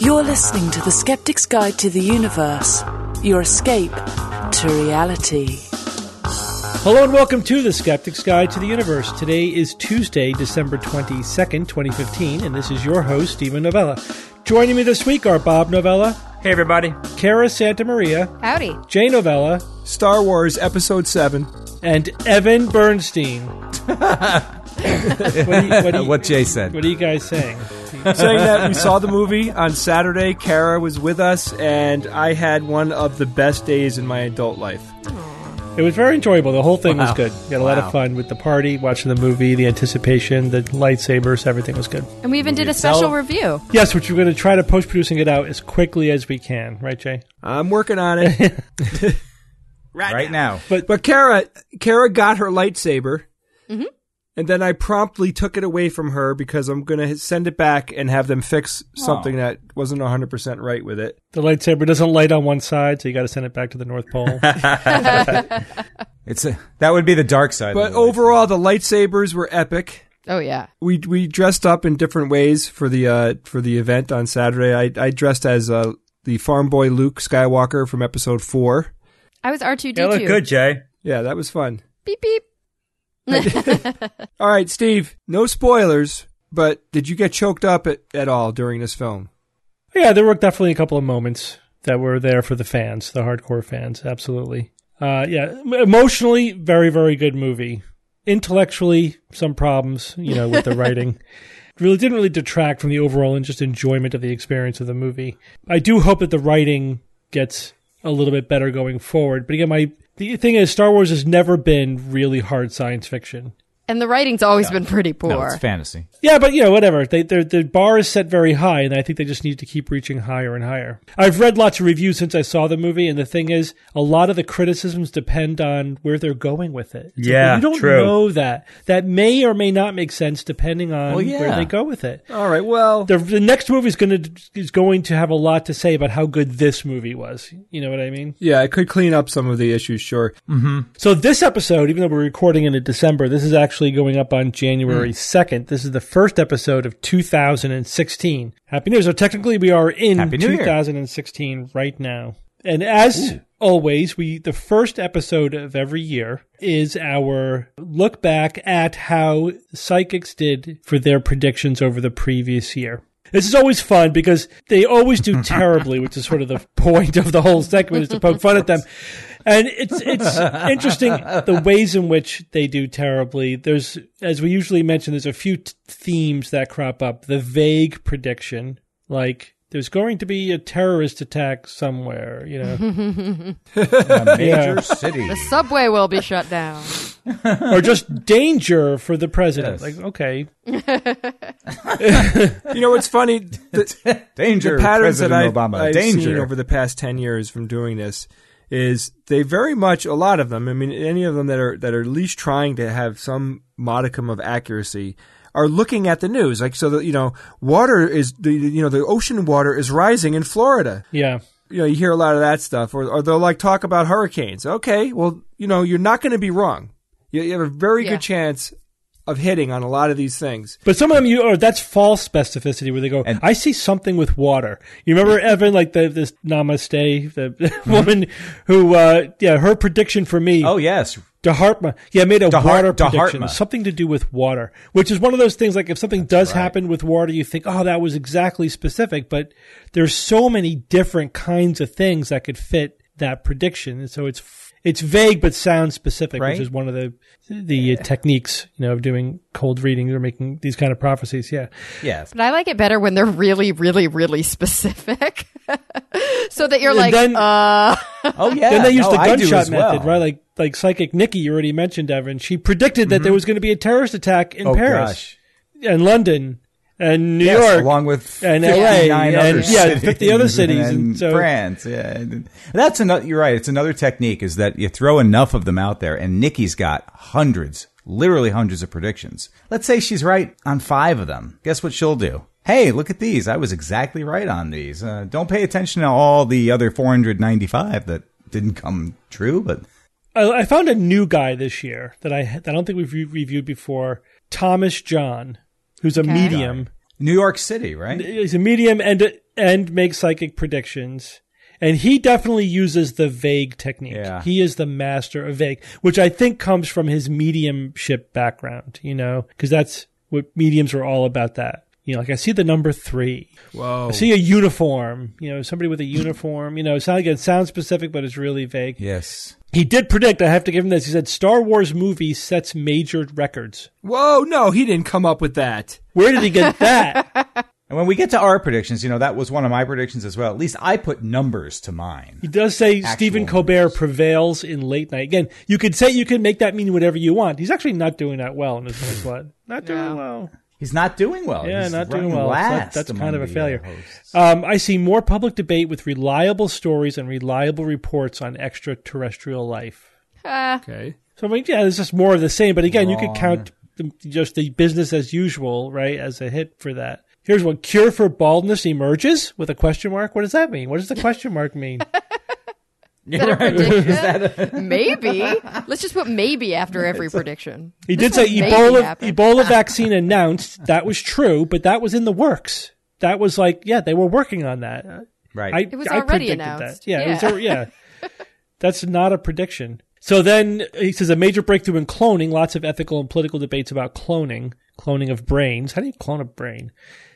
You're listening to The Skeptic's Guide to the Universe, your escape to reality. Hello and welcome to The Skeptic's Guide to the Universe. Today is Tuesday, December 22nd, 2015, and this is your host, Stephen Novella. Joining me this week are Bob Novella. Hey, everybody. Kara Santa Maria. Howdy. Jay Novella. Star Wars Episode 7. And Evan Bernstein. What Jay said. What are you guys saying? Saying that we saw the movie on Saturday. Kara was with us, and I had one of the best days in my adult life. It was very enjoyable. The whole thing was Wow. good. We had a lot of fun with the party, watching the movie, the anticipation, the lightsabers, everything was good. And we even did a special review. Yes, which we're going to try to post-producing it out as quickly as we can. Right, Jay? I'm working on it. Right now. But Kara got her lightsaber, Mm-hmm. and then I promptly took it away from her because I'm going to send it back and have them fix something that wasn't 100% right with it. The lightsaber doesn't light on one side, so you got to send it back to the North Pole. That would be the dark side. But overall, the lightsabers were epic. Oh, yeah. We dressed up in different ways for the event on Saturday. I dressed as the farm boy Luke Skywalker from Episode 4. I was R2-D2. You look good, Jay. Yeah, that was fun. Beep, beep. All right, Steve, no spoilers, but did you get choked up at all during this film? Yeah, there were definitely a couple of moments that were there for the fans, the hardcore fans, absolutely. Emotionally, very, very good movie. Intellectually, some problems, with the writing. Really didn't really detract from the overall and just enjoyment of the experience of the movie. I do hope that the writing gets a little bit better going forward. But again, the thing is, Star Wars has never been really hard science fiction. And the writing's always been pretty poor. No, it's fantasy. Yeah, but whatever. The bar is set very high, and I think they just need to keep reaching higher and higher. I've read lots of reviews since I saw the movie, and the thing is, a lot of the criticisms depend on where they're going with it. It's Yeah, you don't true. know that. That may or may not make sense depending on where they go with it. All right, well... The next movie is going to have a lot to say about how good this movie was. You know what I mean? Yeah, it could clean up some of the issues, sure. Mm-hmm. So this episode, even though we're recording in December, this is actually going up on January 2nd. This is the first episode of 2016. Happy New Year. So technically we are in Happy New Year. 2016 right now. And as always, the first episode of every year is our look back at how psychics did for their predictions over the previous year. This is always fun because they always do terribly, which is sort of the point of the whole segment, is to poke fun at them. And it's interesting the ways in which they do terribly. There's, as we usually mention, there's a few themes that crop up. The vague prediction, like there's going to be a terrorist attack somewhere, A major city. The subway will be shut down. or just danger for the president. Yes. Like, okay. What's funny? Danger, the patterns President that Obama. I've Danger. seen over the past 10 years from doing this is they very much, a lot of them, I mean, any of them that are at least trying to have some modicum of accuracy are looking at the news. Like, so that, water is, the ocean water is rising in Florida. Yeah. You hear a lot of that stuff, or they'll talk about hurricanes. Okay, well, you're not going to be wrong. You have a very good chance of hitting on a lot of these things. But some of them, that's false specificity where they go, I see something with water. You remember, Evan, like this Namaste, the woman who, her prediction for me. Oh, yes. Dahartma. Yeah, made a water prediction. Dahartma. Something to do with water, which is one of those things, like if something does happen with water, you think, oh, that was exactly specific. But there's so many different kinds of things that could fit that prediction. And so it's vague but sounds specific, Right. which is one of the techniques, of doing cold reading or making these kind of prophecies. Yeah. Yes. But I like it better when they're really, really, really specific. So that you're And like, then- Oh, yeah. Then they used the I do gunshot as well. method, right? Like Psychic Nikki, you already mentioned, Evan. She predicted that there was going to be a terrorist attack in Paris Gosh. and London and New Yes, York. along with and 59 LA, other and, cities 50 other cities. and And so, France. Yeah. That's another, you're right. It's another technique is that you throw enough of them out there, and Nikki's got literally hundreds of predictions. Let's say she's right on 5 of them. Guess what she'll do? Hey, look at these. I was exactly right on these. Don't pay attention to all the other 495 that didn't come true, but I found a new guy this year that I don't think we've reviewed before. Thomas John, who's a medium. New York City, right? He's a medium, and and make psychic predictions. And he definitely uses the vague technique. Yeah. He is the master of vague, which I think comes from his mediumship background, because that's what mediums are all about that. Like I see the number 3. Whoa. I see a uniform, somebody with a uniform, it sounds specific, but it's really vague. Yes. He did predict, I have to give him this. He said Star Wars movie sets major records. Whoa, no, he didn't come up with that. Where did he get that? And when we get to our predictions, that was one of my predictions as well. At least I put numbers to mine. He does say Actual Stephen Colbert numbers. prevails in late night. Again, you could say you can make that mean whatever you want. He's actually not doing that well in his first one. Not doing well. He's not doing well. Yeah, He's not doing running well. last That's among kind of a the, failure. hosts. I see more public debate with reliable stories and reliable reports on extraterrestrial life. Okay. So, it's just more of the same. But again, you could count just the business as usual, right, as a hit for that. Here's one. Cure for baldness emerges with a question mark. What does that mean? What does the question mark mean? Is that a prediction? Maybe. Let's just put maybe after every prediction. He This did say one maybe happened. Ebola vaccine announced. That was true, but that was in the works. That was they were working on that. Right. It was I already predicted announced. That. Yeah, Yeah. It was, That's not a prediction. So then he says a major breakthrough in cloning, lots of ethical and political debates about cloning of brains. How do you clone a brain?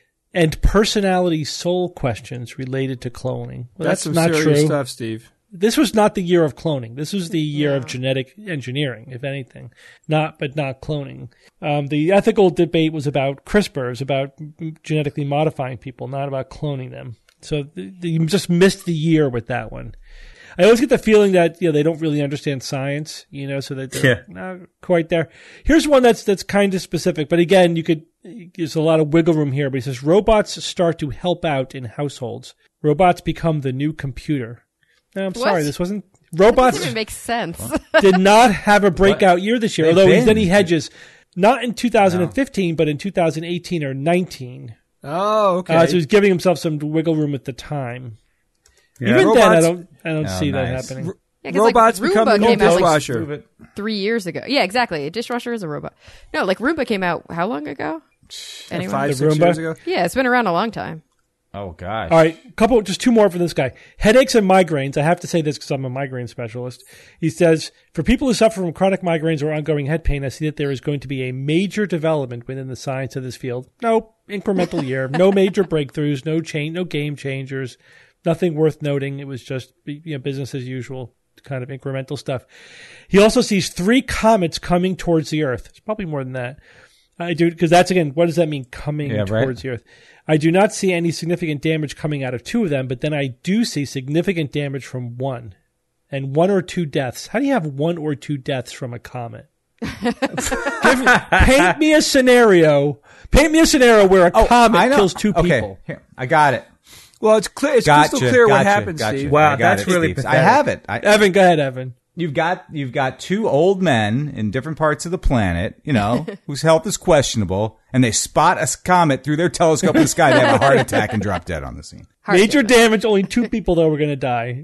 And personality soul questions related to cloning. Well, That's some not serious true. stuff, Steve. This was not the year of cloning. This was the year of genetic engineering, if anything, not cloning. The ethical debate was about CRISPR, it was about genetically modifying people, not about cloning them. So you just missed the year with that one. I always get the feeling that they don't really understand science, so that they're not quite there. Here's one that's kind of specific, but again, there's a lot of wiggle room here. But he says robots start to help out in households. Robots become the new computer. No, I'm sorry, this wasn't. That Robots doesn't even make sense. did not have a breakout year this year, They've although been. then he hedges. Not in 2015, but in 2018 or 19. Oh, okay. So he's giving himself some wiggle room at the time. Yeah. Even Robots- then, I don't see that nice. happening. Yeah, 'cause, Robots like, become the Roomba new came out, like, dishwasher. 3 years ago. Yeah, exactly. A dishwasher is a robot. No, like Roomba came out how long ago? Anyway. 5-6 The Roomba? years ago. Yeah, it's been around a long time. Oh, gosh. All right, just two more for this guy. Headaches and migraines. I have to say this because I'm a migraine specialist. He says, for people who suffer from chronic migraines or ongoing head pain, I see that there is going to be a major development within the science of this field. No incremental year, no major breakthroughs, no game changers, nothing worth noting. It was just business as usual, kind of incremental stuff. He also sees 3 comets coming towards the Earth. It's probably more than that. I do, because that's, again, what does that mean, coming towards the Earth? I do not see any significant damage coming out of 2 of them, but then I do see significant damage from 1. And 1 or 2 deaths. How do you have 1 or 2 deaths from a comet? Paint me a scenario where a comet kills 2 people. Okay, here, I got it. Well, it's clear. It's crystal clear what happened, Steve. Wow, I got that's it, really Steve. I pathetic. have it. Evan, go ahead, Evan. You've got 2 old men in different parts of the planet, whose health is questionable, and they spot a comet through their telescope in the sky. They have a heart attack and drop dead on the scene. Major damage, only 2 people, though, were going to die.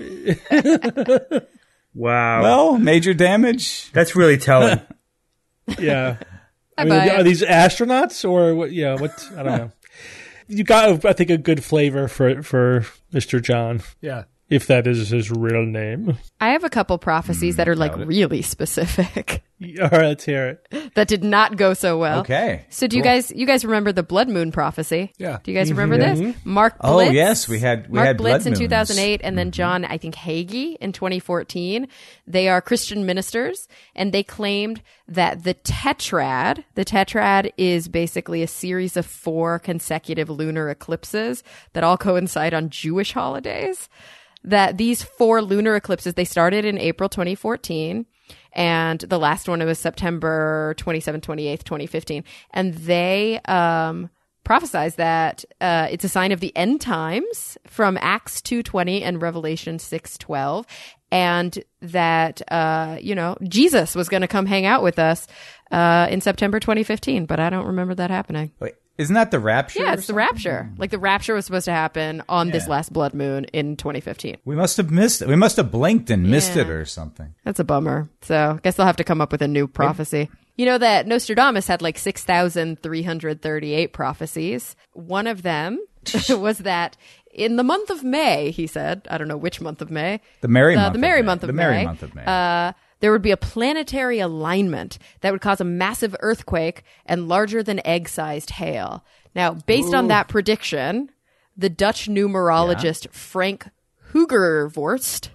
Wow. Well, major damage. That's really telling. Yeah. I buy it. Are these astronauts or what? Yeah, what? I don't know. You got, I think, a good flavor for Mr. John, Yeah. if that is his real name. I have a couple prophecies that are like doubt it. really specific All right, let's hear it. that did not go so well. Okay. So do you guys remember the blood moon prophecy? Yeah. Do you guys remember this? Mark Oh, Blitz. yes, we had Mark blood Blitz in moons. 2008 and then John, I think, Hagee in 2014. They are Christian ministers and they claimed that the tetrad is basically a series of 4 consecutive lunar eclipses that all coincide on Jewish holidays. That these 4 lunar eclipses, they started in April 2014. And the last one was September 27th, 28th, 2015. And they prophesies that it's a sign of the end times from Acts 2:20 and Revelation 6:12. And that, Jesus was going to come hang out with us in September 2015. But I don't remember that happening. Wait, isn't that the rapture? Yeah, or it's the something? rapture. Like the rapture was supposed to happen on this last blood moon in 2015. We must have missed it. We must have blinked and missed Yeah. it or something. That's a bummer. So I guess they'll have to come up with a new prophecy. You know that Nostradamus had like 6,338 prophecies. One of them was that in the month of May, he said, I don't know which month of May. The merry month The merry month of May. There would be a planetary alignment that would cause a massive earthquake and larger than egg-sized hail. Now, based on that prediction, the Dutch numerologist Frank Hugervorst,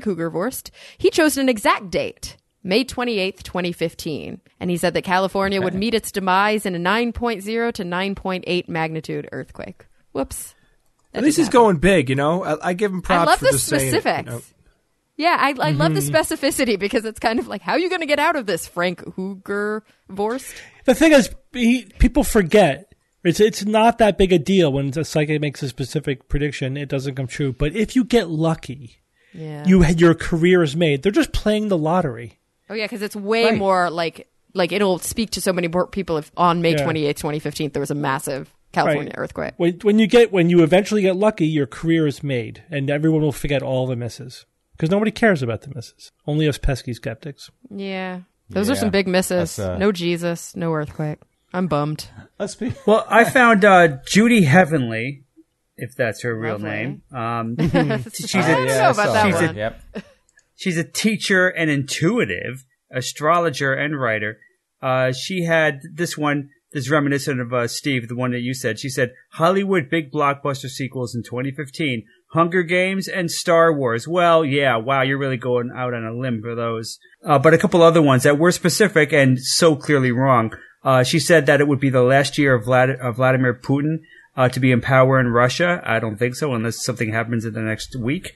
he chose an exact date, May 28th, 2015. And he said that California would meet its demise in a 9.0 to 9.8 magnitude earthquake. Whoops. At least he's going big, you know? I give him props I love for the just saying it, specifics. you know? Yeah, I love the specificity because it's kind of like, how are you going to get out of this, Frank Hugervorst? The thing is, people forget. It's not that big a deal when a psychic makes a specific prediction, it doesn't come true. But if you get lucky, your career is made. They're just playing the lottery. Oh, yeah, because it's way more like it'll speak to so many more people if on May 28th, 2015, there was a massive California earthquake. When you eventually get lucky, your career is made, and everyone will forget all the misses. Because nobody cares about the misses. Only us pesky skeptics. Yeah. Those are some big misses. No Jesus, no earthquake. I'm bummed. Well, I found Judy Heavenly, if that's her real name. She's I don't know about that one. She's a teacher and intuitive, astrologer and writer. She had this reminiscent of Steve, the one that you said. She said, Hollywood big blockbuster sequels in 2015. Hunger Games and Star Wars. Well, yeah, wow, you're really going out on a limb for those. But a couple other ones that were specific and so clearly wrong. She said that it would be the last year of Vladimir Putin to be in power in Russia. I don't think so, unless something happens in the next week.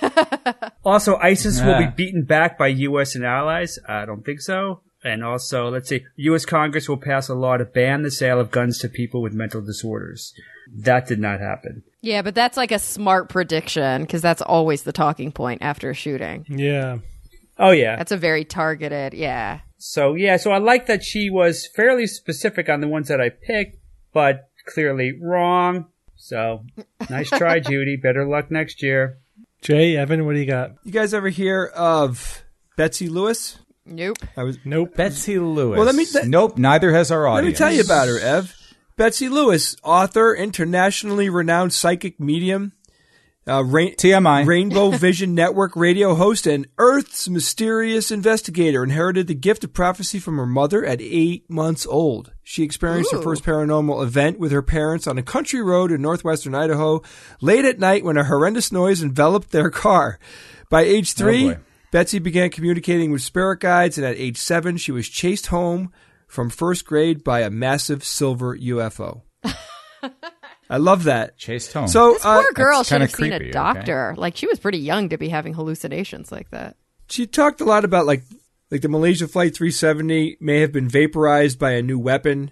Also, ISIS will be beaten back by U.S. and allies. I don't think so. And also, let's see, U.S. Congress will pass a law to ban the sale of guns to people with mental disorders. That did not happen. Yeah, but that's like a smart prediction because that's always the talking point after a shooting. Yeah. Oh, yeah. That's a very targeted, yeah. So I like that she was fairly specific on the ones that I picked, but clearly wrong. So, nice try, Judy. Better luck next year. Jay, Evan, what do you got? You guys ever hear of Betsy Lewis? Nope. Nope. Betsy Lewis. Well, nope, neither has our audience. Let me tell you about her, Ev. Betsy Lewis, author, internationally renowned psychic medium, TMI. Rainbow Vision Network radio host, and Earth's mysterious investigator, inherited the gift of prophecy from her mother at 8 months old. She experienced her first paranormal event with her parents on a country road in northwestern Idaho late at night when a horrendous noise enveloped their car. By age 3, Betsy began communicating with spirit guides, and at age 7, she was chased home from first grade by a massive silver UFO. I love that. Chased home. So this poor girl should have seen creepy, a doctor. Okay? Like, she was pretty young to be having hallucinations like that. She talked a lot about like the Malaysia Flight 370 may have been vaporized by a new weapon.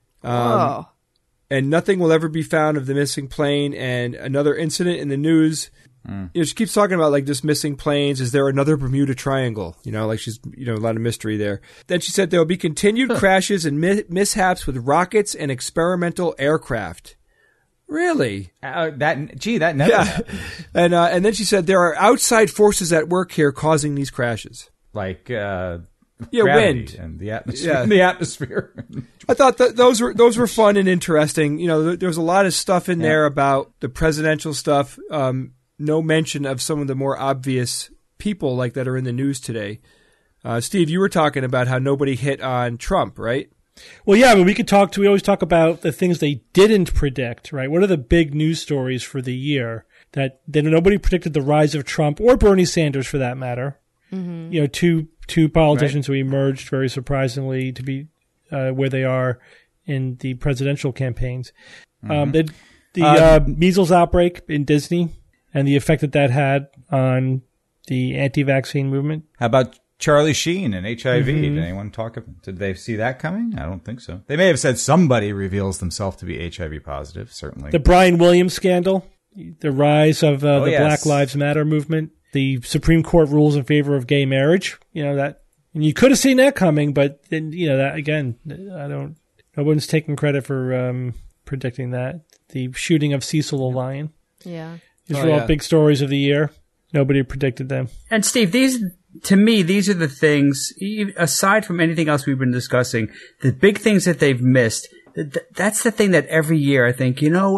And nothing will ever be found of the missing plane. And another incident in the news. You know, she keeps talking about like this missing planes. Is there another Bermuda Triangle? You know, like she's, a lot of mystery there. Then she said there will be continued crashes and mishaps with rockets and experimental aircraft. Really? That never happens. And then she said there are outside forces at work here causing these crashes. Like wind and the atmosphere. Yeah. The atmosphere. I thought that those were fun and interesting. You know, there was a lot of stuff in there about the presidential stuff. No mention of some of the more obvious people like that are in the news today. Steve, you were talking about how nobody hit on Trump, right? Well, yeah, but we always talk about the things they didn't predict, right? What are the big news stories for the year that nobody predicted? The rise of Trump or Bernie Sanders, for that matter. Mm-hmm. You know, two politicians who emerged very surprisingly to be where they are in the presidential campaigns. Mm-hmm. The measles outbreak in Disney and the effect that had on the anti-vaccine movement. How about Charlie Sheen and HIV? Mm-hmm. Did anyone did they see that coming? I don't think so. They may have said somebody reveals themselves to be HIV positive, certainly. The Brian Williams scandal, the rise of the Black Lives Matter movement, the Supreme Court rules in favor of gay marriage. You know, that, and you could have seen that coming, but then, that again, no one's taking credit for predicting that. The shooting of Cecil the Lion. Yeah. These were all big stories of the year. Nobody predicted them. And Steve, these are the things, aside from anything else we've been discussing, the big things that they've missed. That's the thing that every year I think,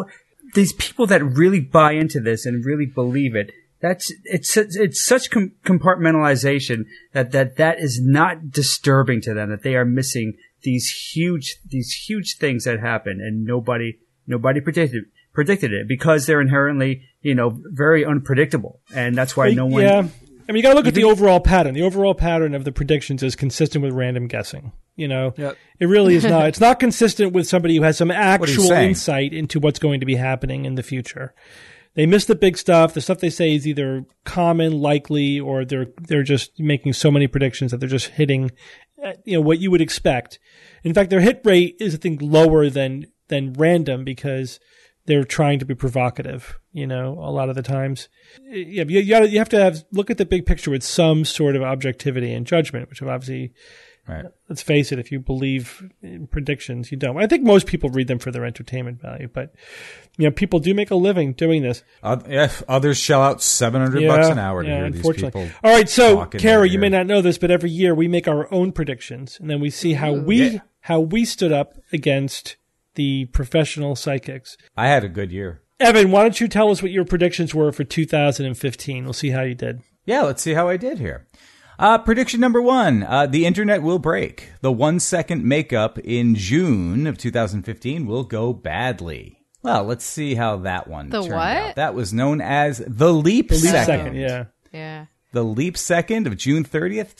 these people that really buy into this and really believe it, it's such compartmentalization that is not disturbing to them, that they are missing these huge things that happen, and nobody predicted it because they're inherently, very unpredictable, and that's why no one. Yeah. I mean, you got to look at the overall pattern. The overall pattern of the predictions is consistent with random guessing. It really is not. It's not consistent with somebody who has some actual insight into what's going to be happening in the future. They miss the big stuff. The stuff they say is either common, likely, or they're just making so many predictions that they're just hitting, what you would expect. In fact, their hit rate is, I think, lower than random because they're trying to be provocative, a lot of the times. Yeah, you have to look at the big picture with some sort of objectivity and judgment, which obviously, right. Let's face it, if you believe in predictions, you don't. I think most people read them for their entertainment value, but people do make a living doing this. Others shell out $700 an hour to hear these people. All right, so Kara, you may not know this, but every year we make our own predictions, and then we see how we stood up against the professional psychics. I had a good year. Evan, why don't you tell us what your predictions were for 2015? We'll see how you did. Yeah, let's see how I did here. Prediction number 1, the internet will break. The 1-second makeup in June of 2015 will go badly. Well, let's see how that one turned out. That was known as the leap second. Yeah. The leap second of June 30th,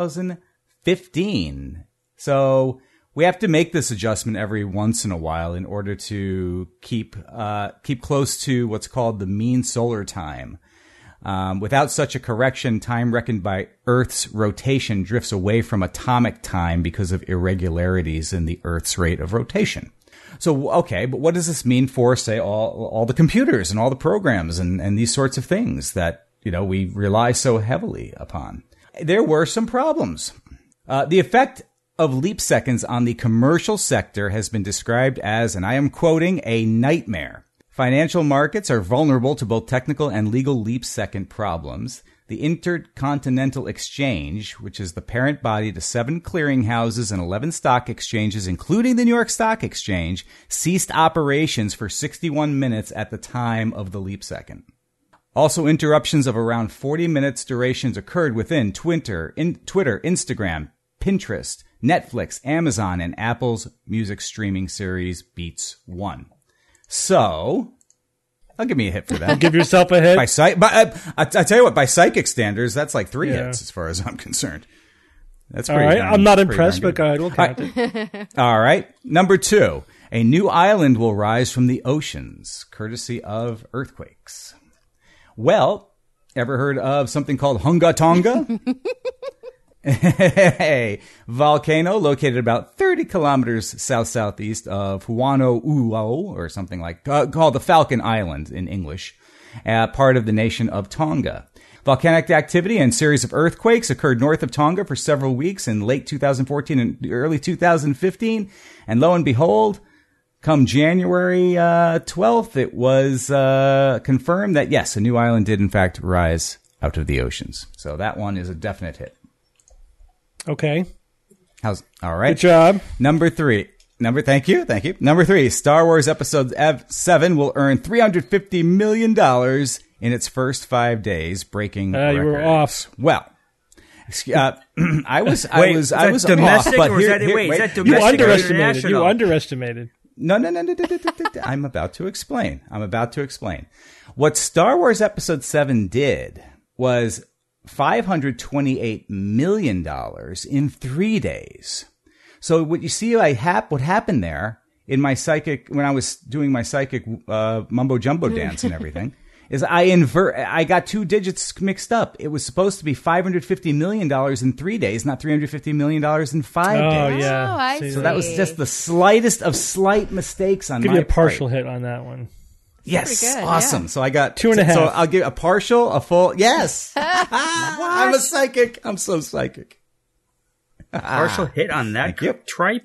2015. So we have to make this adjustment every once in a while in order to keep close to what's called the mean solar time. Without such a correction, time reckoned by Earth's rotation drifts away from atomic time because of irregularities in the Earth's rate of rotation. So, okay, but what does this mean for, say, all the computers and all the programs and these sorts of things that, we rely so heavily upon? There were some problems. The effect of leap seconds on the commercial sector has been described as, and I am quoting, a nightmare. Financial markets are vulnerable to both technical and legal leap second problems. The Intercontinental Exchange, which is the parent body to 7 clearinghouses and 11 stock exchanges, including the New York Stock Exchange, ceased operations for 61 minutes at the time of the leap second. Also, interruptions of around 40 minutes durations occurred within Twitter, Instagram, Pinterest, Netflix, Amazon, and Apple's music streaming service Beats One. So, I'll give me a hit for that. Give yourself a hit. I tell you what, by psychic standards, that's like 3 hits as far as I'm concerned. That's pretty. All right, I'm not impressed, but go ahead, we'll count it. All right, number 2, a new island will rise from the oceans, courtesy of earthquakes. Well, ever heard of something called Hunga Tonga? A volcano located about 30 kilometers south-southeast of Huano-Uo, or something like, called the Falcon Island in English, part of the nation of Tonga. Volcanic activity and series of earthquakes occurred north of Tonga for several weeks in late 2014 and early 2015, and lo and behold, come January 12th, it was confirmed that, yes, a new island did in fact rise out of the oceans. So that one is a definite hit. Okay. All right. Good job. Number 3. Thank you. Number 3, Star Wars Episode 7 will earn $350 million in its first 5 days, breaking records. You were off. Well, I was domestic, off. But is that domestic? You underestimated. You underestimated. No. I'm about to explain. What Star Wars Episode 7 did was $528 million in 3 days. So what you see, what happened there in my psychic, when I was doing my psychic mumbo jumbo dance and everything, is I got 2 digits mixed up. It was supposed to be $550 million in 3 days, not $350 million in 5 days. Oh, yeah. I see. So that was just the slightest of slight mistakes on my part. Give you a partial hit on that one. Yes, good, awesome. yeah. So I got 2.5. So I'll give a partial, a full. Yes, I'm a psychic. I'm so psychic. Partial hit on that tripe.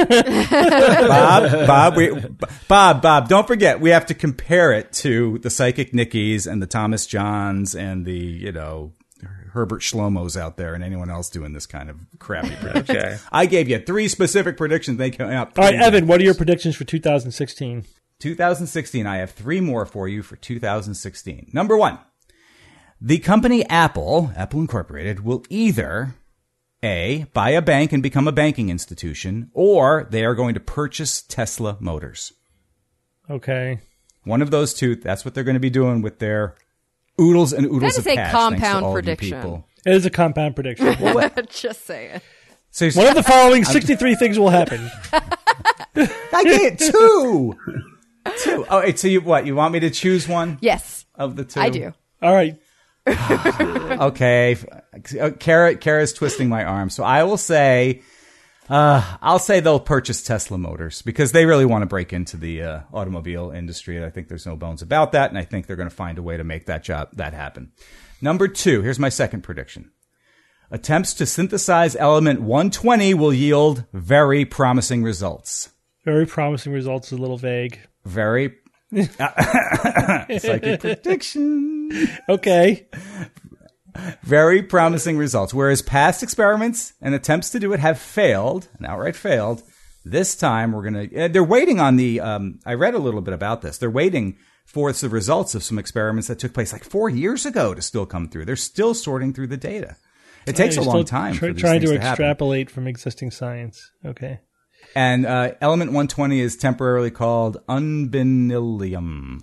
Bob. Don't forget, we have to compare it to the Psychic Nickies and the Thomas Johns and the Herbert Shlomos out there and anyone else doing this kind of crappy predictions. Okay. I gave you 3 specific predictions. They came out. All right, Evan, what are your predictions for 2016? 2016. I have 3 more for you for 2016. Number 1. The company Apple Incorporated, will either A, buy a bank and become a banking institution, or they are going to purchase Tesla Motors. Okay. One of those two, that's what they're going to be doing with their oodles and oodles That of is a cash. compound thanks to all prediction. Of you people. It is a compound prediction. Just saying. So One of the following 63 things will happen. I get 2. 2. Oh, wait, so you want me to choose one Yes, of the 2? I do. All right. Okay. Kara's twisting my arm. So I will say, I'll say they'll purchase Tesla Motors because they really want to break into the automobile industry. And I think there's no bones about that. And I think they're going to find a way to make that happen. Number 2, here's my second prediction. Attempts to synthesize element 120 will yield very promising results. Very promising results. A little vague. Very psychic prediction. Okay. Very promising results. Whereas past experiments and attempts to do it have failed, and outright failed, this time we're going to... They're waiting on the... I read a little bit about this. They're waiting for the results of some experiments that took place like 4 years ago to still come through. They're still sorting through the data. It takes a long time for these trying things to to happen. extrapolate from existing science. Okay. And element 120 is temporarily called unbenyllium.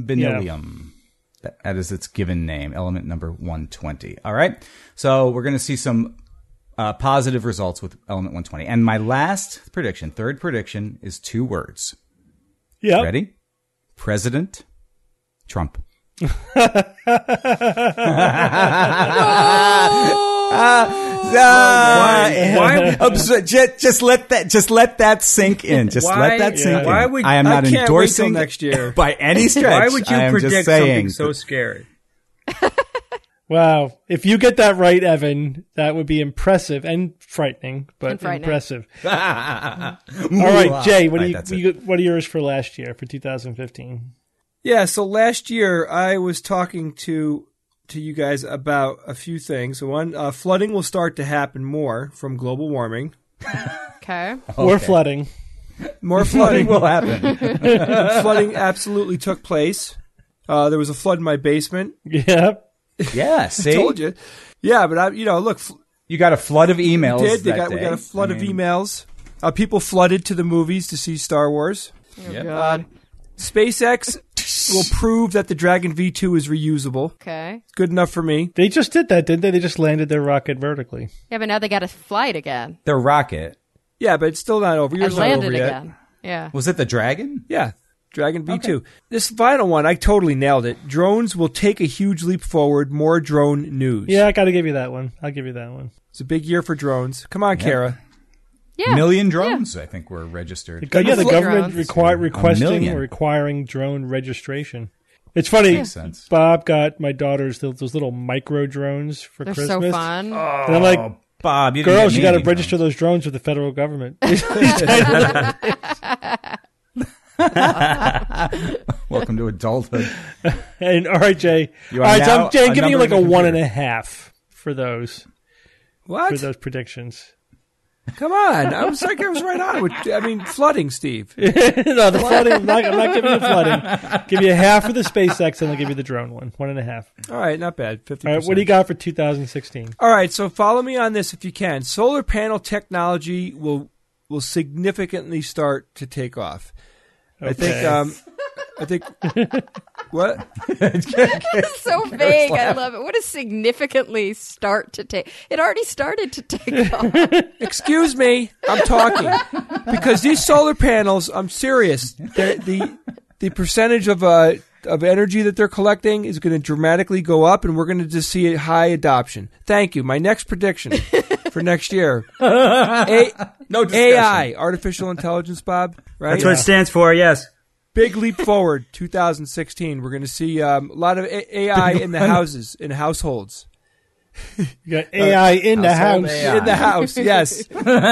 That is its given name, element number 120. All right? So we're going to see some positive results with element 120. And my last prediction, third prediction, is 2 words. Yeah. Ready? President Trump. Just let that sink in. Let that sink in. I am not endorsing next year by any stretch. Why would you I am predict just saying, something so scary? Wow. If you get that right, Evan, that would be impressive and frightening, but impressive. All right, Jay, what are yours for last year, for 2015? Yeah, so last year I was talking to you guys about a few things. One, flooding will start to happen more from global warming. Okay. Or flooding. More flooding will happen. Flooding absolutely took place. There was a flood in my basement. Yeah. Yeah, see? I told you. Yeah, but look. You got a flood of emails. We got a flood of emails. People flooded to the movies to see Star Wars. Oh, God. SpaceX will prove that the Dragon V2 is reusable. Okay. Good enough for me. They just did that, didn't they? They just landed their rocket vertically. Yeah, but now they got to fly it again. Their rocket. Yeah, but it's still not over. Yours not landed over yet. again. Yeah. Was it the Dragon? Yeah. Dragon V2. This final one, I totally nailed it. Drones will take a huge leap forward. More drone news. Yeah, I got to give you that one. I'll give you that one. It's a big year for drones. Come on, Kara. Yeah. Million drones, I think, were registered. Yeah, the government drones. requiring drone registration. It's funny. Makes sense. Bob got my daughters those little micro drones for They're Christmas. so fun. And I'm like, Bob, you didn't girls, get you got to me register those drones with the federal government. Welcome to adulthood. And all right, Jay. You All are right, so now I'm Jay, a giving you number like a in the computer. 1.5 for those What? predictions. Come on. I was right on with, flooding, Steve. No, the flooding. I'm not giving you flooding. Give you half for the SpaceX, and I'll give you the drone one. 1.5. All right, not bad. 50%. All right, what do you got for 2016? All right, so follow me on this if you can. Solar panel technology will significantly start to take off. Okay. I think what? It's so vague. I love it. What does significantly start to take? It already started to take off. Excuse me, I'm talking. Because these solar panels, I'm serious. The percentage of energy that they're collecting is going to dramatically go up, and we're going to just see a high adoption. Thank you. My next prediction for next year. No discussion. AI, artificial intelligence, Bob. Right? That's what it stands for, yes. Big leap forward, 2016. We're going to see a lot of AI in the houses, in households. You got AI in the household house. AI. In the house, yes.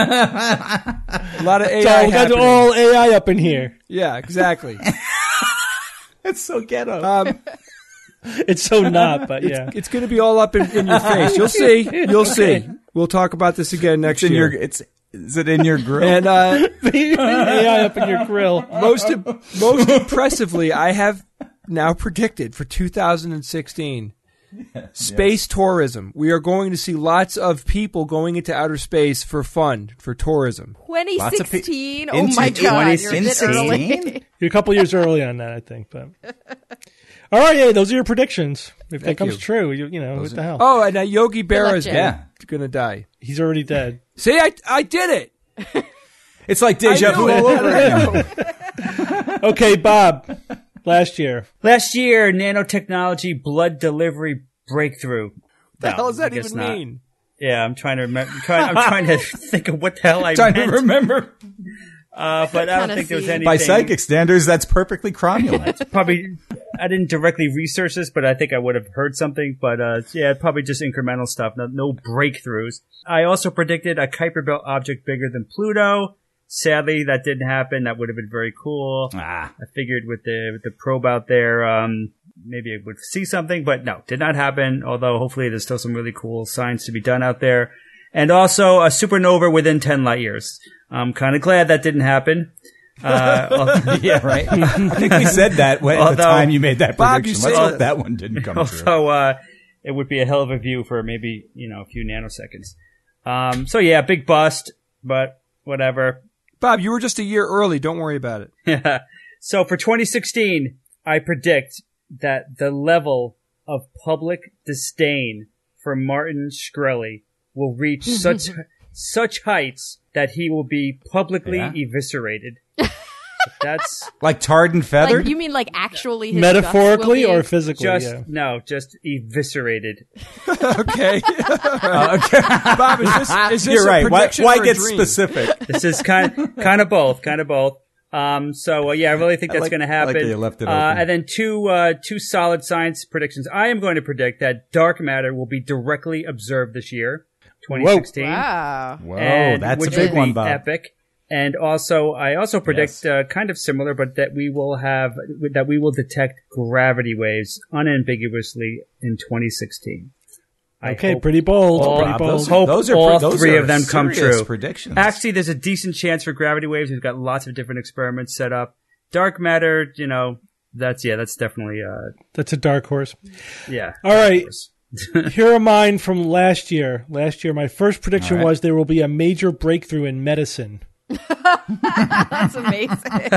A lot of AI So that's happening. all AI up in here. Yeah, exactly. It's so ghetto. It's so not, but yeah. It's going to be all up in your face. You'll see. You'll see. We'll talk about this again next year. Is it in your grill? And The AI up in your grill. most impressively, I have now predicted for 2016 space tourism. We are going to see lots of people going into outer space for fun, for tourism. 2016? Oh Into my God, you're a bit 2016? early. You're a couple years early on that, I think. But all right, yeah, those are your predictions. If that Thank comes you. true, you know, what the hell? Oh, and now Yogi Berra luck, is Jay. going to die. He's already dead. See, I did it. It's like deja I vu knew all it. over I again. know. Okay, Bob. Last year. Last year, nanotechnology blood delivery breakthrough. The No, hell does I that guess even not. mean? Yeah, I'm trying to remember. I'm trying to think of what the hell I Trying meant. to remember. But I don't kinda think there was see. anything. By psychic standards, that's perfectly cromulent. Probably, I didn't directly research this, but I think I would have heard something. But yeah, probably just incremental stuff. No breakthroughs. I also predicted a Kuiper Belt object bigger than Pluto. Sadly, that didn't happen. That would have been very cool. I figured with the probe out there, maybe I would see something, but no, did not happen. Although hopefully there's still some really cool science to be done out there. And also a supernova within 10 light years. I'm kind of glad that didn't happen. Yeah, right. I think we said that at the Although- time you made that Bob, you prediction. said Let's hope that. that one didn't come true. Also, it would be a hell of a view for maybe, a few nanoseconds. So yeah, big bust, but whatever. Bob, you were just a year early. Don't worry about it. So for 2016, I predict that the level of public disdain for Martin Shkreli will reach such heights that he will be publicly Yeah. eviscerated. That's Like tarred and feathered? Like, you mean like actually his Metaphorically guts will or be- physically? just Yeah. just eviscerated. Okay. Okay. Bob, is this You're a right. Why prediction or a get dream? specific? This is kind of both. So yeah, I really think that's like- going to I like happen. that you left it open. And then two solid science predictions. I am going to predict that dark matter will be directly observed this year, 2016. Wow. Whoa, and that's a which big will one, be Bob. epic. And also, I also predict kind of similar, but that we will detect gravity waves unambiguously in 2016. I Okay, hope pretty bold. all- Pretty Bob, bold. Hope all those three are of them come serious true. Predictions. Actually, there's a decent chance for gravity waves. We've got lots of different experiments set up. Dark matter, that's definitely, That's a dark horse. yeah. All right. Here are mine from last year. Last year, my first prediction All right. was there will be a major breakthrough in medicine. That's amazing.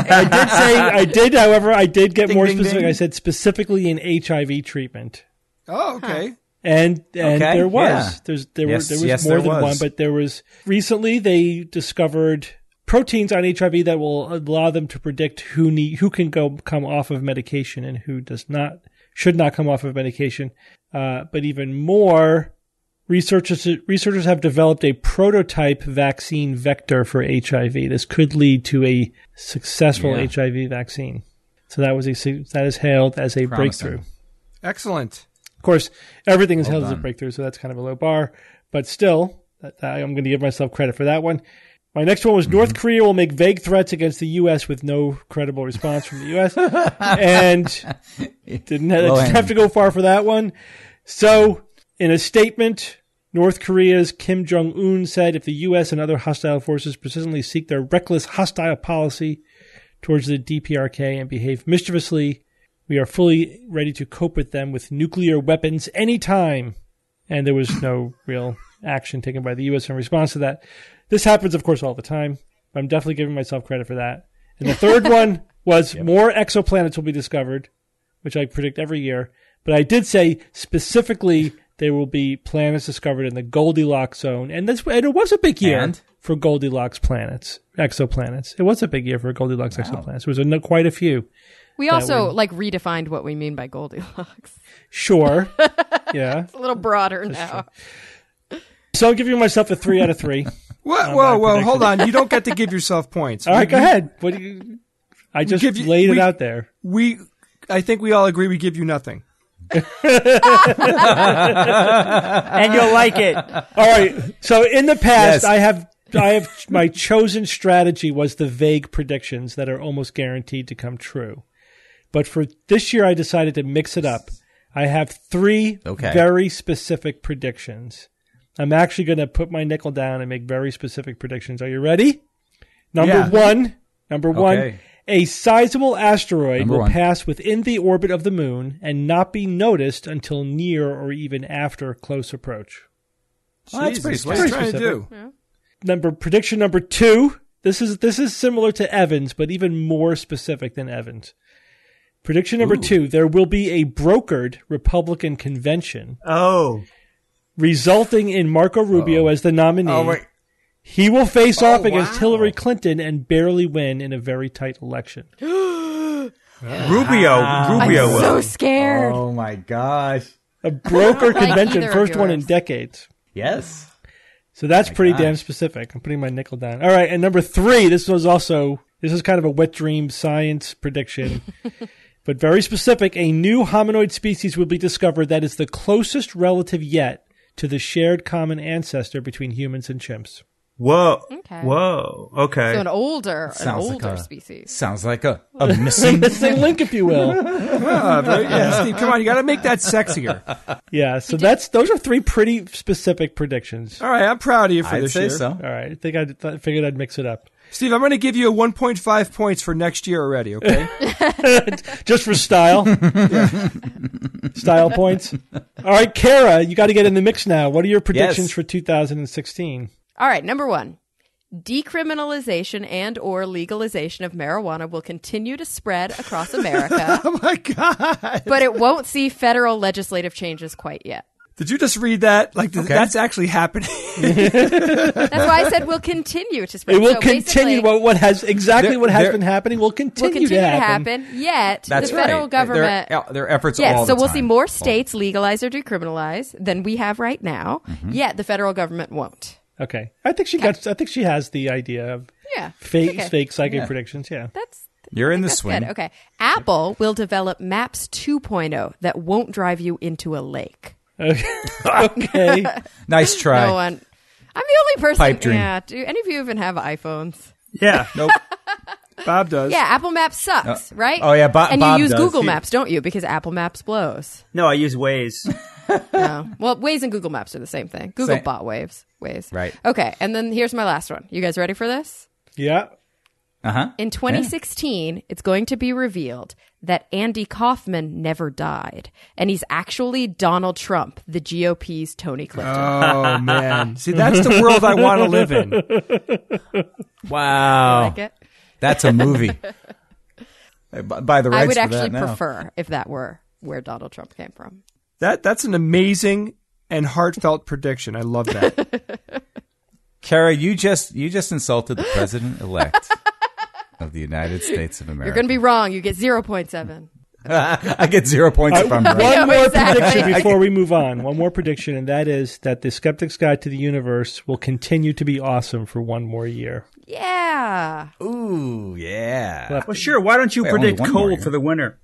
I did, however, I did get Ding, more ding, specific. ding. I said specifically in HIV treatment. Oh, okay. And Okay, there was yeah. there Yes, was yes, more there than was. one, but there was recently they discovered proteins on HIV that will allow them to predict who can come off of medication and who should not come off of medication. But even more, researchers have developed a prototype vaccine vector for HIV. This could lead to a successful Yeah. HIV vaccine. So that is hailed as a Promising. breakthrough. Excellent. Of course, everything is hailed as a done. breakthrough, so that's kind of a low bar. But still, I'm going to give myself credit for that one. My next one was North Korea will make vague threats against the U.S. with no credible response from the U.S. And didn't have to go far for that one. So, in a statement, North Korea's Kim Jong-un said if the U.S. and other hostile forces persistently seek their reckless hostile policy towards the DPRK and behave mischievously, we are fully ready to cope with them with nuclear weapons anytime. And there was no real action taken by the U.S. in response to that. This happens, of course, all the time. I'm definitely giving myself credit for that. And the third one was more exoplanets will be discovered, which I predict every year. But I did say specifically there will be planets discovered in the Goldilocks zone. And it was a big year And? for Goldilocks planets, exoplanets. It was a big year for Goldilocks exoplanets. There was quite a few. We also redefined what we mean by Goldilocks. Sure. Yeah. It's a little broader now. So I'm giving myself a 3 out of 3. Whoa, hold on. You don't get to give yourself points. All right, go ahead. What do you? I just laid it out there. I think we all agree we give you nothing. And you'll like it. All right. So in the past, Yes. I have my chosen strategy was the vague predictions that are almost guaranteed to come true. But for this year, I decided to mix it up. I have 3 Okay. very specific predictions I'm actually going to put my nickel down and make very specific predictions. Are you ready? Number Yeah. one, Okay. a sizable asteroid Number will one. pass within the orbit of the moon and not be noticed until near or even after close approach. Well, that's pretty Jesus, what are you specific. trying to do? Prediction number 2. This is similar to Evans, but even more specific than Evans. Prediction number 2, there will be a brokered Republican convention Oh. resulting in Marco Rubio as the nominee. Oh, wait. He will face off against wow. Hillary Clinton and barely win in a very tight election. Rubio I'm will. so scared. Oh my gosh. A broker Like convention, either of first one in yours. decades. Yes. So that's pretty gosh. damn specific. I'm putting my nickel down. All right, and number 3, this is kind of a wet dream science prediction, but very specific. A new hominoid species will be discovered that is the closest relative yet to the shared common ancestor between humans and chimps. Whoa. Okay. Whoa. Okay. So an older like a- species. Sounds like a missing. Missing link, if you will. Steve, come on, you got to make that sexier. Yeah, so those are 3 pretty specific predictions. All right, I'm proud of you for I'd this say year. so. All right, I think I figured I'd mix it up. Steve, I'm going to give you a 1.5 points for next year already, okay? Just for style. Style points. All right, Kara, you got to get in the mix now. What are your predictions Yes. for 2016? All right, number 1. Decriminalization and or legalization of marijuana will continue to spread across America, Oh my God. but it won't see federal legislative changes quite yet. Did you just read that? Like, that's actually happening. That's why I said we'll continue to spread. It will So continue. basically, What has exactly what has There- been happening will will continue, continue to happen. Yet That's the federal right. government. Their efforts Yes, all so the we'll time. see more states legalize or decriminalize than we have right now. Yet the federal government won't. Okay, I think she has the idea of Yeah, fake Okay. psychic predictions. Yeah. That's You're in the that's swing. good. Okay, Apple will develop Maps 2.0 that won't drive you into a lake. Okay. Nice try. No one. I'm the only person. Pipe dream. Yeah. Do any of you even have iPhones? Yeah. Nope. Bob does. Yeah, Apple Maps sucks, right? oh, yeah, and Bob you use does. Google He- Maps, don't you? Because Apple Maps blows. No, I use Waze. No. Well, Waze and Google Maps are the same thing. Google Same. bought Waze. Right. Okay, and then here's my last one. You guys ready for this? Yeah. Uh-huh. In 2016, it's going to be revealed that Andy Kaufman never died, and he's actually Donald Trump, the GOP's Tony Clifton. Oh, man. See, that's the world I want to live in. Wow. Like it? That's a movie. By the rights I would for actually that now. prefer if that were where Donald Trump came from. That's an amazing and heartfelt prediction. I love that. Kara, you just insulted the president-elect of the United States of America. You're going to be wrong. You get 0.7. I get 0 points if I'm right. One more exactly. prediction before we move on. One more prediction, and that is that the Skeptic's Guide to the Universe will continue to be awesome for one more year. Yeah. Ooh, yeah. Well, sure. Why don't you Wait, only predict one more cold year. for the winter?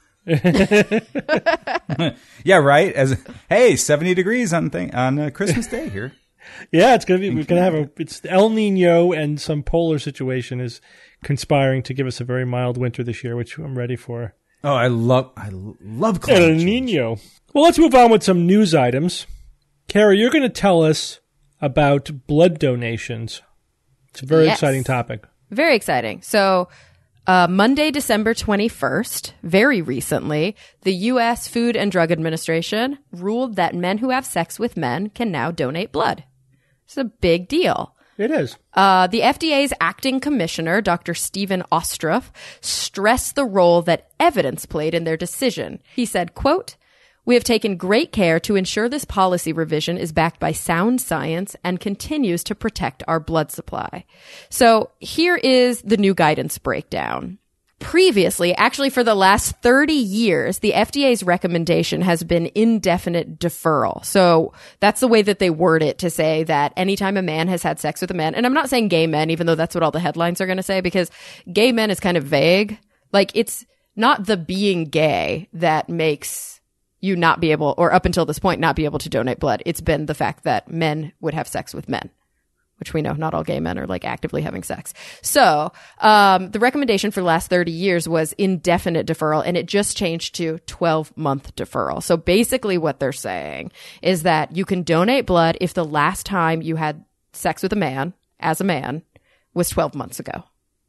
Yeah, right. Hey, 70 degrees on Christmas Day here. Yeah, it's gonna be. We're gonna have it's El Nino and some polar situation is conspiring to give us a very mild winter this year, which I'm ready for. Oh, I love El climate change. Nino. Well, let's move on with some news items. Kara, you're going to tell us about blood donations. It's a very Yes. exciting topic. Very exciting. So, Monday, December 21st, very recently, the U.S. Food and Drug Administration ruled that men who have sex with men can now donate blood. It's a big deal. It is. The FDA's acting commissioner, Dr. Stephen Ostroff, stressed the role that evidence played in their decision. He said, quote, "We have taken great care to ensure this policy revision is backed by sound science and continues to protect our blood supply." So here is the new guidance breakdown. Previously, actually for the last 30 years, the FDA's recommendation has been indefinite deferral. So that's the way that they word it, to say that anytime a man has had sex with a man, and I'm not saying gay men, even though that's what all the headlines are going to say, because gay men is kind of vague. Like, it's not the being gay that makes you not be able, or up until this point, not be able to donate blood. It's been the fact that men would have sex with men. which we know not all gay men are like actively having sex. So the recommendation for the last 30 years was indefinite deferral, and it just changed to 12-month deferral. So basically what they're saying is that you can donate blood if the last time you had sex with a man, as a man, was 12 months ago.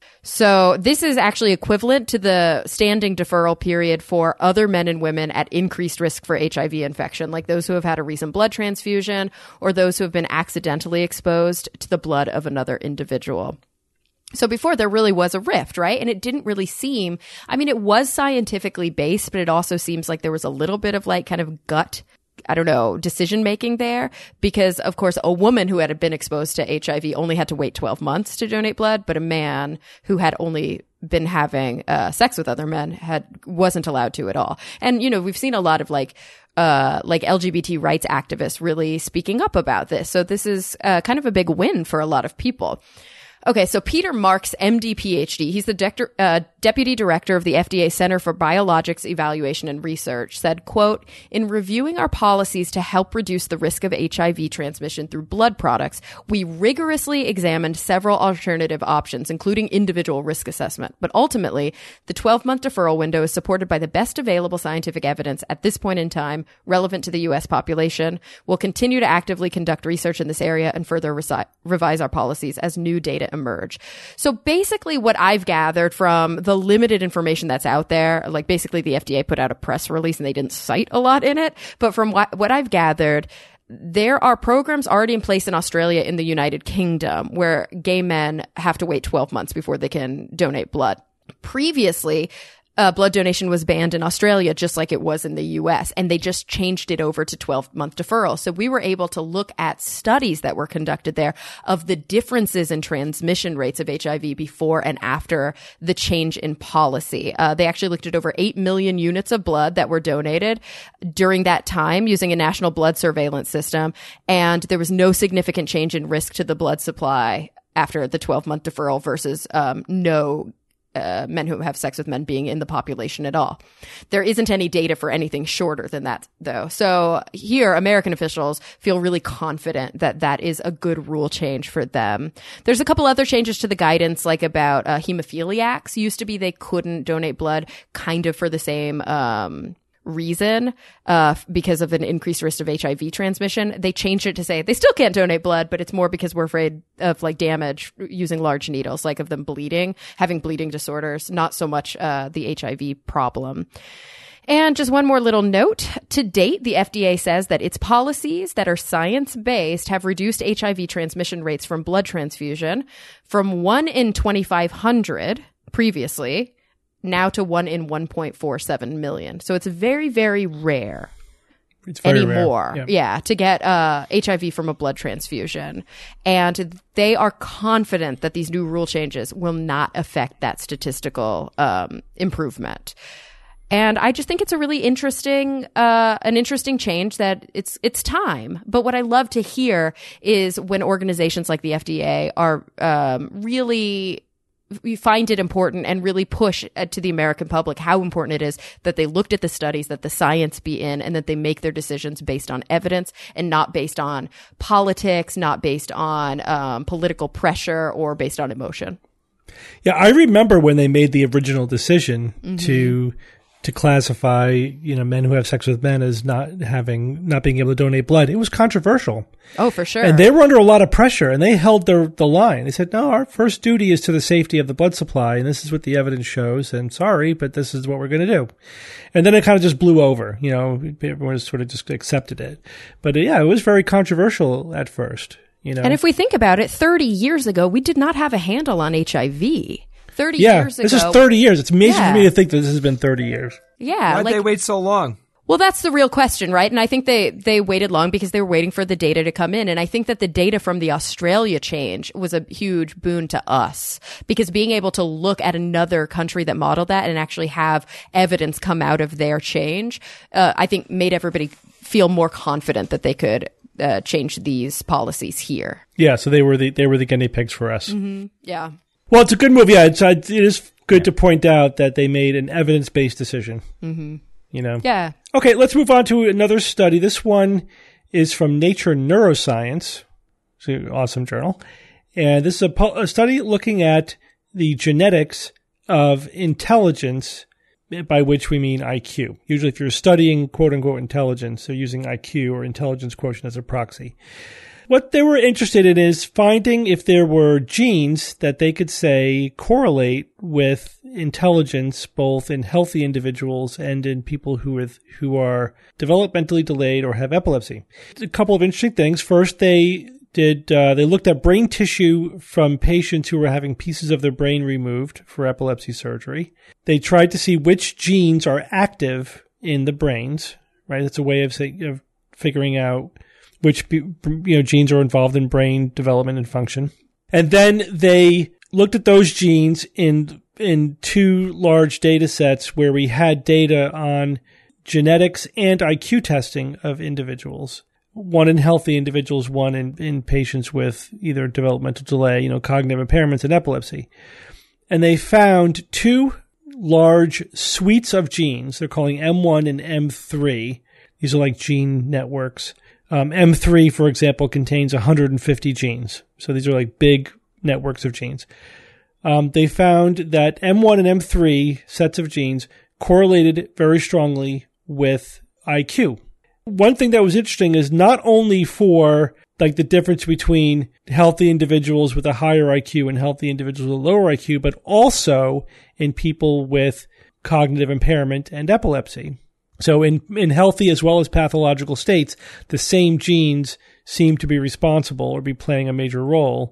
So this is actually equivalent to the standing deferral period for other men and women at increased risk for HIV infection, like those who have had a recent blood transfusion or those who have been accidentally exposed to the blood of another individual. So before, there really was a rift, right? And it didn't really seem, I mean, it was scientifically based, but it also seems like there was a little bit of like kind of gut, I don't know, decision making there, because of course a woman who had been exposed to HIV only had to wait 12 months to donate blood, but a man who had only been having sex with other men wasn't allowed to at all. And you know, we've seen a lot of like LGBT rights activists really speaking up about this. So this is kind of a big win for a lot of people. Okay, so Peter Marks, MD, PhD, he's the deputy director of the FDA Center for Biologics Evaluation and Research, said, quote, "In reviewing our policies to help reduce the risk of HIV transmission through blood products, we rigorously examined several alternative options, including individual risk assessment. But ultimately, the 12-month deferral window is supported by the best available scientific evidence at this point in time relevant to the U.S. population. We'll continue to actively conduct research in this area and further revise our policies as new data emerge." So basically what I've gathered from the limited information that's out there, like basically the FDA put out a press release and they didn't cite a lot in it, but from what I've gathered, there are programs already in place in Australia, in the United Kingdom, where gay men have to wait 12 months before they can donate blood. Previously, blood donation was banned in Australia, just like it was in the US, and they just changed it over to 12-month deferral. So we were able to look at studies that were conducted there of the differences in transmission rates of HIV before and after the change in policy. They actually looked at over 8 million units of blood that were donated during that time using a national blood surveillance system, and there was no significant change in risk to the blood supply after the 12-month deferral versus no men who have sex with men being in the population at all. There isn't any data for anything shorter than that, though. So here, American officials feel really confident that that is a good rule change for them. There's a couple other changes to the guidance, like about hemophiliacs. Used to be they couldn't donate blood kind of for the same reason, because of an increased risk of HIV transmission. They changed it to say they still can't donate blood, but it's more because we're afraid of like damage using large needles, like of them bleeding, having bleeding disorders, not so much the HIV problem. And just one more little note. To date, the FDA says that its policies that are science-based have reduced HIV transmission rates from blood transfusion from 1 in 2,500 previously now to 1 in 1.47 million. So it's very, very rare anymore. Rare. Yeah, to get HIV from a blood transfusion. And they are confident that these new rule changes will not affect that statistical improvement. And I just think it's a really interesting, an interesting change that it's time. But what I love to hear is when organizations like the FDA are really, we find it important and really push to the American public how important it is that they looked at the studies, that the science be in, and that they make their decisions based on evidence and not based on politics, not based on political pressure or based on emotion. Yeah, I remember when they made the original decision to classify, men who have sex with men as not being able to donate blood. It was controversial. Oh, for sure. And they were under a lot of pressure, and they held the line. They said, no, our first duty is to the safety of the blood supply, and this is what the evidence shows, and sorry, but this is what we're going to do. And then it kind of just blew over. Everyone sort of just accepted it. But yeah, it was very controversial at first. And if we think about it, 30 years ago, we did not have a handle on HIV. 30 years ago. This is 30 years. It's amazing for me to think that this has been 30 years. Yeah. Why'd they wait so long? Well, that's the real question, right? And I think they waited long because they were waiting for the data to come in. And I think that the data from the Australia change was a huge boon to us, because being able to look at another country that modeled that and actually have evidence come out of their change, I think made everybody feel more confident that they could change these policies here. Yeah. So they were the guinea pigs for us. Mm-hmm. Yeah. Well, it's a good move. Yeah, it is good to point out that they made an evidence-based decision. Mm-hmm. Yeah. Okay, let's move on to another study. This one is from Nature Neuroscience. It's an awesome journal. And this is a study looking at the genetics of intelligence, by which we mean IQ. Usually if you're studying quote-unquote intelligence, they're using IQ or intelligence quotient as a proxy. What they were interested in is finding if there were genes that they could say correlate with intelligence both in healthy individuals and in people who are developmentally delayed or have epilepsy. A couple of interesting things. First, they looked at brain tissue from patients who were having pieces of their brain removed for epilepsy surgery. They tried to see which genes are active in the brains, right? That's a way of figuring out which genes are involved in brain development and function. And then they looked at those genes in two large data sets where we had data on genetics and IQ testing of individuals. One in healthy individuals, one in patients with either developmental delay, cognitive impairments and epilepsy. And they found two large suites of genes. They're calling M1 and M3. These are like gene networks. M3, for example, contains 150 genes. So these are like big networks of genes. They found that M1 and M3 sets of genes correlated very strongly with IQ. One thing that was interesting is not only for like the difference between healthy individuals with a higher IQ and healthy individuals with a lower IQ, but also in people with cognitive impairment and epilepsy. So in healthy as well as pathological states, the same genes seem to be responsible or be playing a major role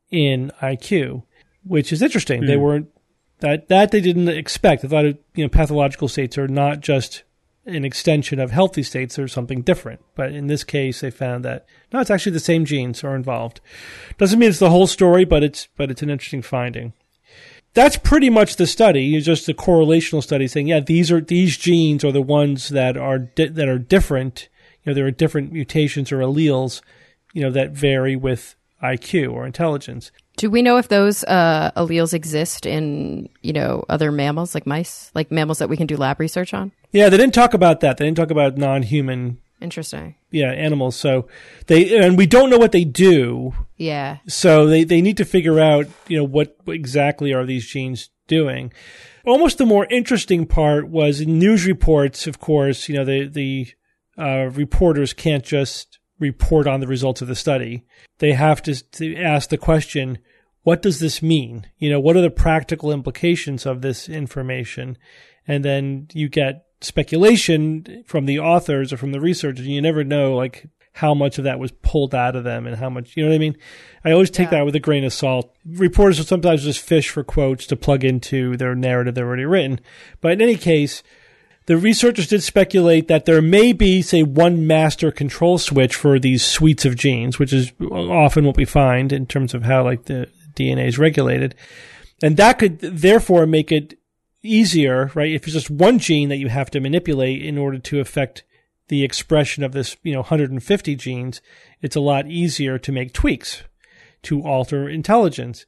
in IQ, which is interesting. They weren't that they didn't expect. They thought pathological states are not just an extension of healthy states. There's something different. But in this case, they found that no, it's actually the same genes are involved. Doesn't mean it's the whole story, but it's an interesting finding. That's pretty much the study. It's just a correlational study saying, yeah, these genes are the ones that are different. There are different mutations or alleles, that vary with IQ or intelligence. Do we know if those alleles exist in, other mammals like mice, like mammals that we can do lab research on? Yeah, they didn't talk about that. They didn't talk about non-human. Interesting. Yeah, animals. So and we don't know what they do. Yeah. So they need to figure out, what exactly are these genes doing. Almost the more interesting part was in news reports, of course, the reporters can't just report on the results of the study. They have to ask the question, what does this mean? What are the practical implications of this information? And then you get speculation from the authors or from the researchers. You never know, how much of that was pulled out of them and how much, you know what I mean? I always take that with a grain of salt. Reporters will sometimes just fish for quotes to plug into their narrative they've already written. But in any case, the researchers did speculate that there may be, say, one master control switch for these suites of genes, which is often what we find in terms of how the DNA is regulated. And that could therefore make it easier, right? If it's just one gene that you have to manipulate in order to affect the expression of this, 150 genes, it's a lot easier to make tweaks to alter intelligence.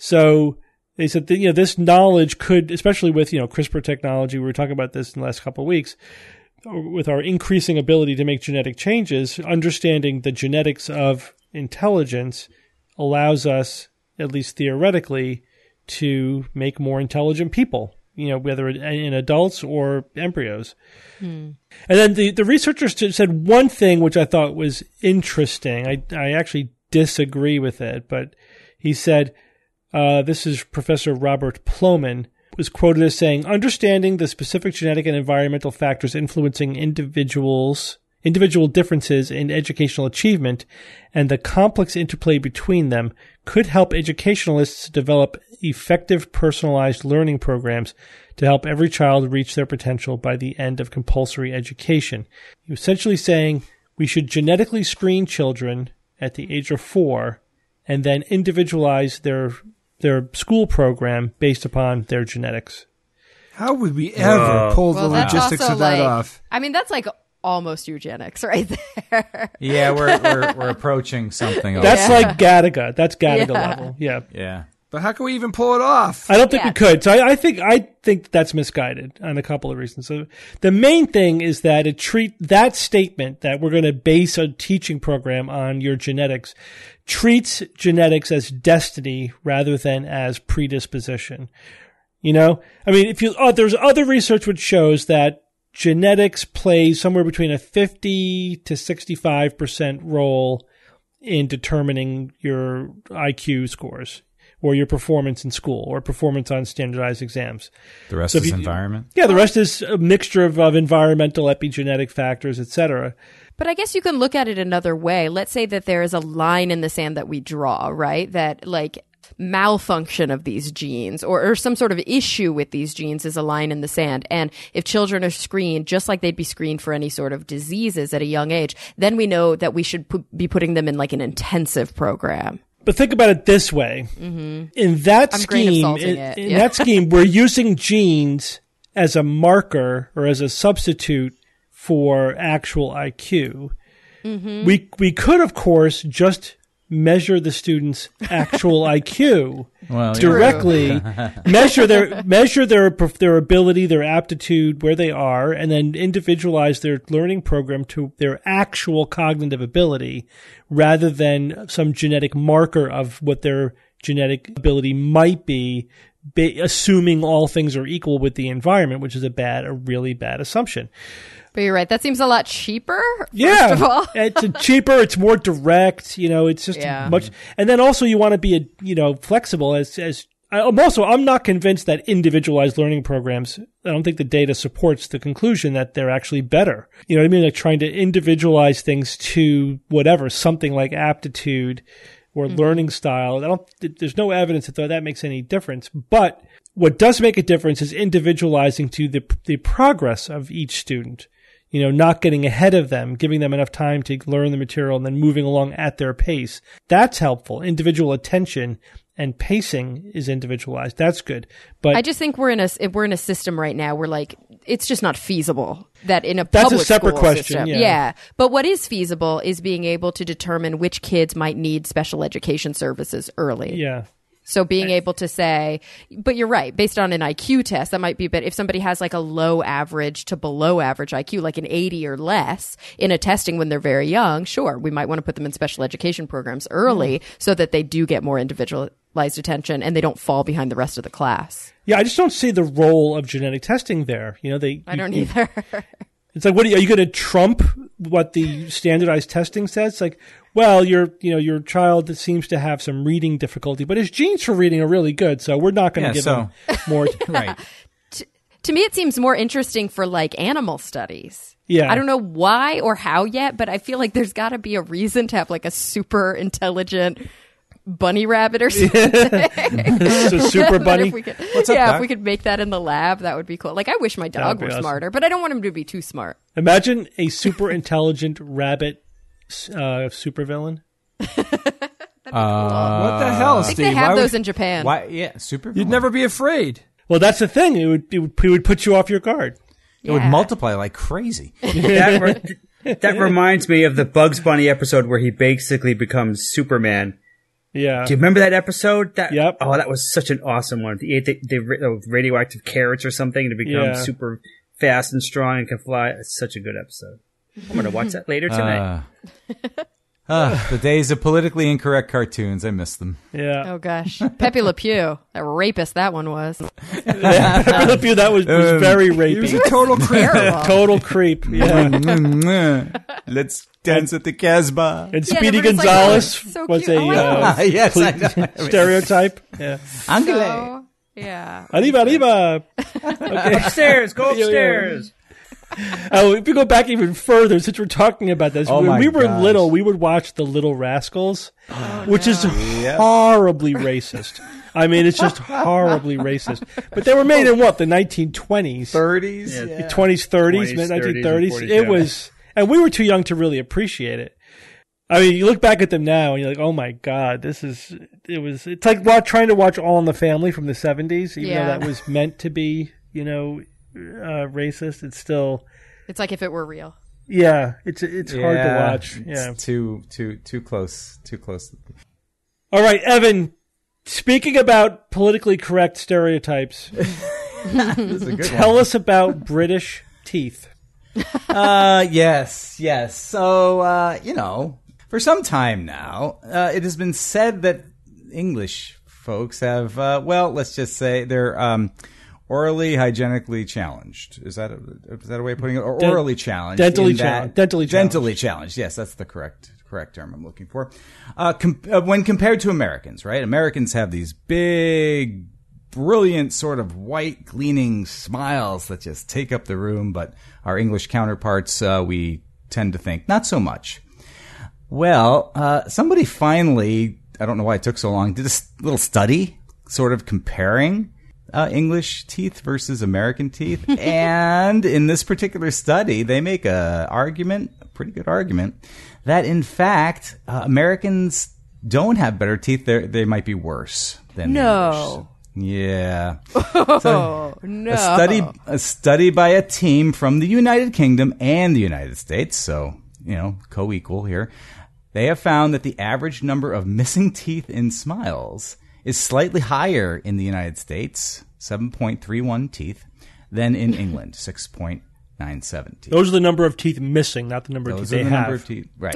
So they said that, this knowledge could, especially with, CRISPR technology, we were talking about this in the last couple of weeks, with our increasing ability to make genetic changes, understanding the genetics of intelligence allows us, at least theoretically, to make more intelligent people. Whether in adults or embryos. And then the researchers said one thing which I thought was interesting. I actually disagree with it, but he said, this is Professor Robert Plomin, was quoted as saying, understanding the specific genetic and environmental factors influencing individual differences in educational achievement and the complex interplay between them could help educationalists develop effective personalized learning programs to help every child reach their potential by the end of compulsory education. He was essentially saying we should genetically screen children at the age of 4 and then individualize their school program based upon their genetics. How would we ever pull the logistics of that off? I mean, that's almost eugenics right there. Yeah, we're approaching something. That's like Gattaca. That's Gattaca level. Yeah. Yeah. But how can we even pull it off? I don't think Yeah. we could. So I think that's misguided on a couple of reasons. So the main thing is that that statement that we're going to base a teaching program on your genetics treats genetics as destiny rather than as predisposition. You know, I mean, there's other research which shows that genetics plays somewhere between a 50 to 65% role in determining your IQ scores, or your performance in school, or performance on standardized exams. The rest So is if you- environment. Yeah, the rest is a mixture of environmental, epigenetic factors, etc. But I guess you can look at it another way. Let's say that there is a line in the sand that we draw, right? That like malfunction of these genes or some sort of issue with these genes is a line in the sand. And if children are screened just like they'd be screened for any sort of diseases at a young age, then we know that we should be putting them in like an intensive program. But think about it this way. In that I'm grain of scheme, salting it, in yeah. that scheme, we're using genes as a marker or as a substitute for actual IQ. We could, of course, just measure the student's actual IQ Well, yeah. directly, measure their ability, their aptitude, where they are, and then individualize their learning program to their actual cognitive ability rather than some genetic marker of what their genetic ability might be, assuming all things are equal with the environment, which is a really bad assumption. But you're right. That seems a lot cheaper. Yeah, First of all. it's cheaper. It's more direct. You know, it's just Yeah. much. And then also, you want to be flexible. I'm not convinced that individualized learning programs. I don't think the data supports the conclusion that they're actually better. You know what I mean? Like trying to individualize things to whatever, something like aptitude or learning style. There's no evidence that makes any difference. But what does make a difference is individualizing to the progress of each student. You know, not getting ahead of them, giving them enough time to learn the material and then moving along at their pace. That's helpful. Individual attention and pacing is individualized. That's good. But I just think we're in a system right now where like it's just not feasible that in a That's a public separate school question, system. yeah. But what is feasible is being able to determine which kids might need special education services early. yeah. So being able to say, but you're right, based on an IQ test, that might be, but if somebody has like a low average to below average IQ, like an 80 or less in a testing when they're very young, sure, we might want to put them in special education programs early so that they do get more individualized attention and they don't fall behind the rest of the class. Yeah, I just don't see the role of genetic testing there. You know, I don't either. It's like, are you going to trump what the standardized testing says? Like, well, your child seems to have some reading difficulty, but his genes for reading are really good, so we're not going to give him more. Right. To me, it seems more interesting for like animal studies. Yeah. I don't know why or how yet, but I feel like there's got to be a reason to have like a super intelligent bunny rabbit or something. It's a super That bunny. if we could, What's up, if Doc? we could make that in the lab, that would be cool. Like, I wish my dog be were awesome. smarter, but I don't want him to be too smart. Imagine a super intelligent rabbit supervillain. What the hell, I think Steve? they have Why those would- in Japan. Why? Yeah, super. You'd never be afraid. Well, that's the thing. It would put you off your guard. It would Yeah. multiply like crazy. That reminds me of the Bugs Bunny episode where he basically becomes Superman. Yeah. Do you remember that episode? Yep. Oh, that was such an awesome one. He ate the radioactive carrots or something to become Yeah. super fast and strong and can fly. It's such a good episode. I'm going to watch that later tonight. The days of politically incorrect cartoons. I miss them. Yeah. Oh, gosh. Pepe Le Pew. That rapist that one was. That was very He was rapey. a total creep. Terrible. Total creep. Yeah. Let's dance at the Casbah. And Yeah, Speedy everybody's like, Gonzalez oh, so was cute. a Oh, I know. Yes, I know. stereotype. Yeah. Angele. Oh, yeah. Arriba. Upstairs, go upstairs. Oh, if we go back even further, since we're talking about this, Oh when my we were gosh. little, we would watch The Little Rascals, which is horribly racist. I mean, it's just horribly racist. But they were made in what, the 1920s? 30s. Yeah. Yeah. 20s, 30s, 20s, mid 1930s. 30s, It yeah. was, and we were too young to really appreciate it. I mean, you look back at them now and you're like, oh my God, it's like trying to watch All in the Family from the 70s, even Yeah. though that was meant to be, racist. It's still, It's like if it were real. yeah, it's hard to watch. It's Yeah. too close. Too close. All right, Evan, Speaking about politically correct stereotypes, This is a good tell us about British teeth. Yes. So, for some time now, it has been said that English folks have, let's just say they're orally hygienically challenged. Is that a way of putting it? Or orally challenged? Dentally challenged. Yes, that's the correct term I'm looking for. When compared to Americans, right? Americans have these big, brilliant sort of white gleaming smiles that just take up the room, but our English counterparts, we tend to think not so much. Well, somebody finally, I don't know why it took so long, did a little study sort of comparing English teeth versus American teeth. And in this particular study, they make a pretty good argument, that in fact, Americans don't have better teeth. They might be worse than the English. Yeah. No. A study by a team from the United Kingdom and the United States, so, co-equal here. They have found that the average number of missing teeth in smiles is slightly higher in the United States, 7.31 teeth, than in England, 6.97 teeth. Those are the number of teeth missing, not the number of teeth they have. Number of teeth, right.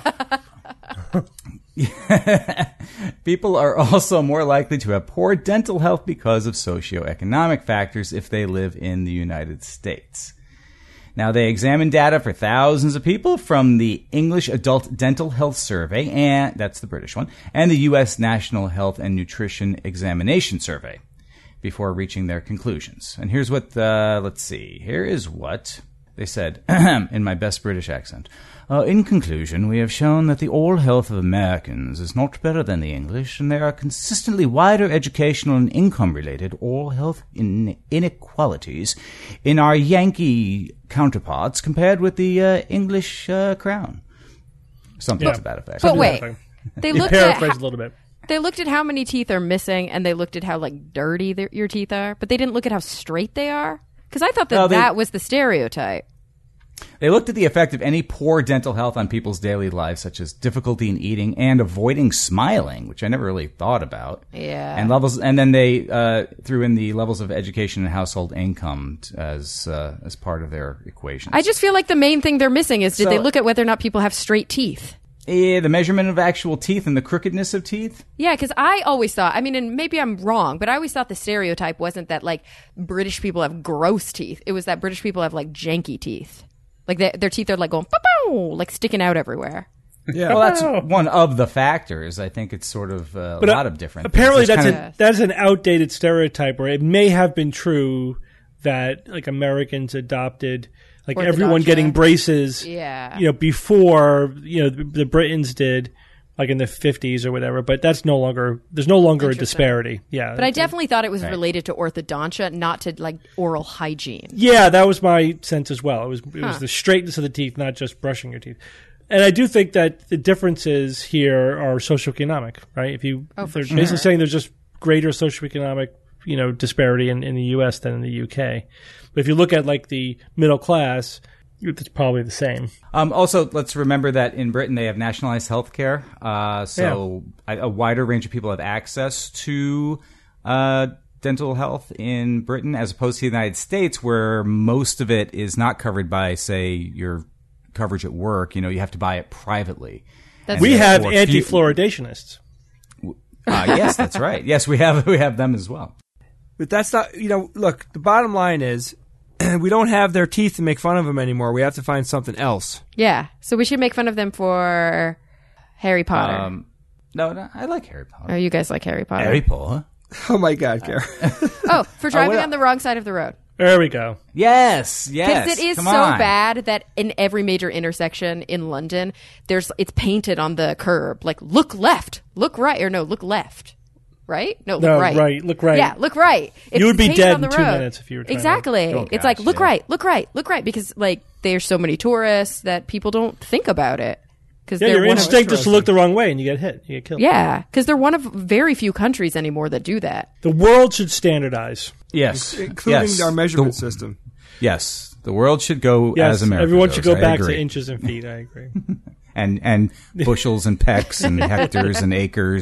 People are also more likely to have poor dental health because of socioeconomic factors if they live in the United States. Now, they examined data for thousands of people from the English Adult Dental Health Survey, and that's the British one, and the U.S. National Health and Nutrition Examination Survey before reaching their conclusions. And here's what, here is what they said in my best British accent. In conclusion, we have shown that the oral health of Americans is not better than the English, and there are consistently wider educational and income-related oral health inequalities in our Yankee counterparts compared with the English crown. Something to that effect. But wait, they looked Paraphrase a little bit. They looked at how many teeth are missing, and they looked at how dirty your teeth are, but they didn't look at how straight they are. Because I thought that was the stereotype. They looked at the effect of any poor dental health on people's daily lives, such as difficulty in eating and avoiding smiling, which I never really thought about. Yeah. And then they threw in the levels of education and household income as part of their equation. I just feel like the main thing they're missing is did they look at whether or not people have straight teeth? Yeah, the measurement of actual teeth and the crookedness of teeth. Yeah, because I always thought, and maybe I'm wrong, but I always thought the stereotype wasn't that British people have gross teeth. It was that British people have janky teeth. Their teeth are going, pow, sticking out everywhere. Yeah. Well, that's one of the factors. I think it's sort of a lot of different apparently things. That's an outdated stereotype where it may have been true that Americans adopted everyone getting braces before the Britons did in the 50s or whatever, but there's no longer a disparity. Yeah. But I definitely thought it was related to orthodontia, not to oral hygiene. Yeah, that was my sense as well. It was the straightness of the teeth, not just brushing your teeth. And I do think that the differences here are socioeconomic, right? If they're basically saying there's just greater socioeconomic, disparity in the U.S. than in the U.K. But if you look at the middle class, it's probably the same. Also, let's remember that in Britain they have nationalized health care, so a wider range of people have access to dental health in Britain, as opposed to the United States, where most of it is not covered by, say, your coverage at work. You have to buy it privately. We have anti-fluoridationists. Yes, that's right. Yes, we have them as well. But that's not, look, the bottom line is we don't have their teeth to make fun of them anymore. We have to find something else. Yeah. So we should make fun of them for Harry Potter. No, I like Harry Potter. Oh, you guys like Harry Potter? Harry Potter? Oh, my God, Kara. For driving on the wrong side of the road. There we go. Yes. Because it is bad that in every major intersection in London, it's painted on the curb. Look left, look right, or no, look left. Right? No, look right. Right. Look right. Yeah, look right. You would be dead in 2 minutes if you were trying Exactly. to... It's look right, look right, look right. Because, there's so many tourists that people don't think about it. Your instinct is to look the wrong way and you get hit. You get killed. Yeah, because they're one of very few countries anymore that do that. The world should standardize. Yes. Including our measurement system. Yes. The world should go as America everyone goes. should go back to inches and feet. I agree. and bushels and pecks and hectares and acres and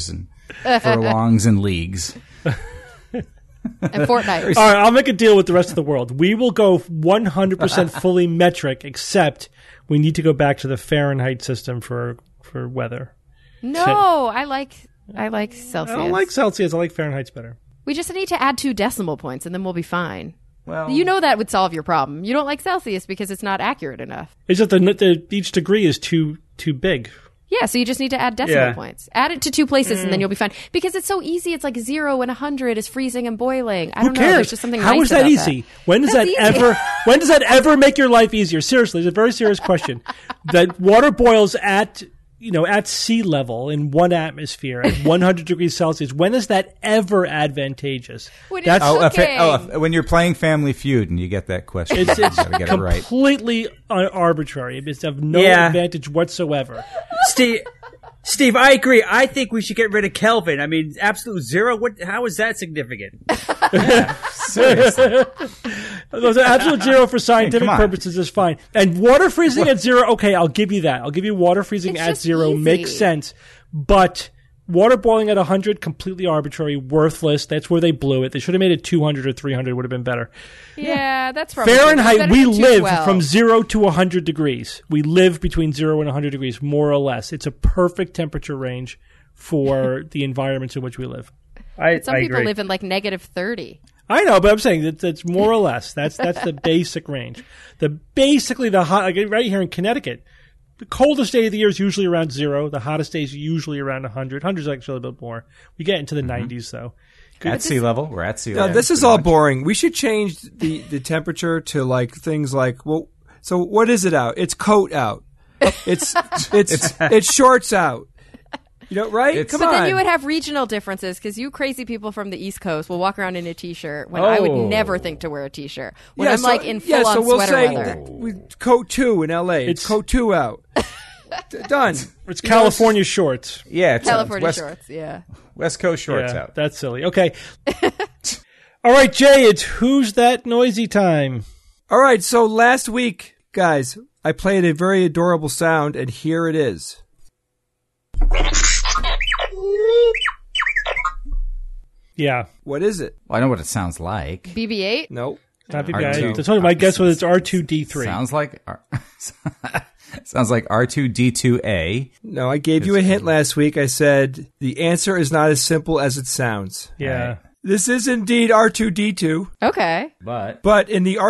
furlongs and leagues. And Fortnite. All right, I'll make a deal with the rest of the world. We will go 100% fully metric, except we need to go back to the Fahrenheit system for weather. No, I like Celsius. I don't like Celsius. I like Fahrenheit's better. We just need to add 2 decimal points, and then we'll be fine. Well, You know that would solve your problem. You don't like Celsius because it's not accurate enough. It's just each degree is too big. Yeah, so you just need to add decimal Yeah. points. Add it to 2 places, and then you'll be fine. Because it's so easy. It's like 0 and 100 is freezing and boiling. I Who don't know. cares? There's just something How nice is that about easy? When does That's that easy. ever? When does that ever make your life easier? Seriously, it's a very serious question. That water boils at sea level in one atmosphere at 100 degrees Celsius. When is that ever advantageous? When you're cooking. when you're playing Family Feud and you get that question, It's you gotta get it right. completely arbitrary. It's of no Yeah. advantage whatsoever. Steve, I agree. I think we should get rid of Kelvin. I mean, absolute zero. How is that significant? Seriously. Those are absolute zero for scientific come on. purposes is fine. And water freezing at 0, okay, I'll give you that. I'll give you water freezing It's at just 0 easy. makes sense. But water boiling at 100, completely arbitrary, worthless. That's where they blew it. They should have made it 200 or 300 would have been better. Yeah, that's probably Fahrenheit, better we than live 212. from 0 to 100 degrees. We live between 0 and 100 degrees, more or less. It's a perfect temperature range for the environments in which we live. Some people live in like -30. I know, but I'm saying that's more or less. That's the basic range. Basically the hot, like right here in Connecticut, the coldest day of the year is usually around 0. The hottest day is usually around 100. 100 is actually a little bit more. We get into the 90s though. At sea level, we're at sea Now, level. this is pretty all much. boring. We should change the temperature to like things like, well, so what is it out? It's coat out. It's shorts out. Right? Come But on. then you would have regional differences because you crazy people from the East Coast will walk around in a T-shirt when I would never think to wear a T-shirt. When I'm like in full-on so we'll sweater say weather. coat 2 in LA. It's coat 2 out. Done. It's California shorts. Yeah, it's California West, shorts, yeah. West Coast shorts Yeah, out. that's silly. Okay. All right, Jay, it's Who's That Noisy time. All right, so last week, guys, I played a very adorable sound, and here it is. Yeah. What is it? Well, I know what it sounds like. BB-8? No. Not R2. BB-8. That's only my guess was it's R2D3. Sounds like sounds like R2D2A. No, I gave you a hint last week. I said the answer is not as simple as it sounds. Yeah. Right. This is indeed R2D2, Okay. but in the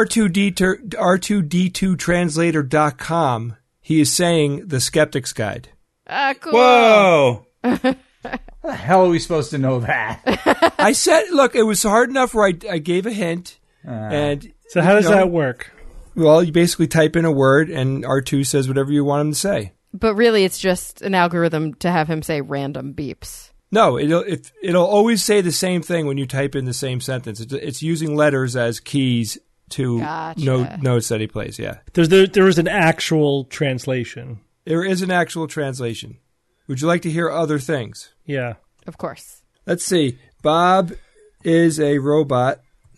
R2D2translator.com, he is saying the Skeptic's Guide. Cool. Whoa. How the hell are we supposed to know that? I said, look, it was hard enough where I gave a hint. And So how does that work? Well, you basically type in a word, and R2 says whatever you want him to say. But really, it's just an algorithm to have him say random beeps. No, it'll always say the same thing when you type in the same sentence. It's using letters as keys to Gotcha. notes that he plays. Yeah, There is an actual translation. there is an actual translation. Would you like to hear other things? Yeah. Of course. Let's see. Bob is a robot.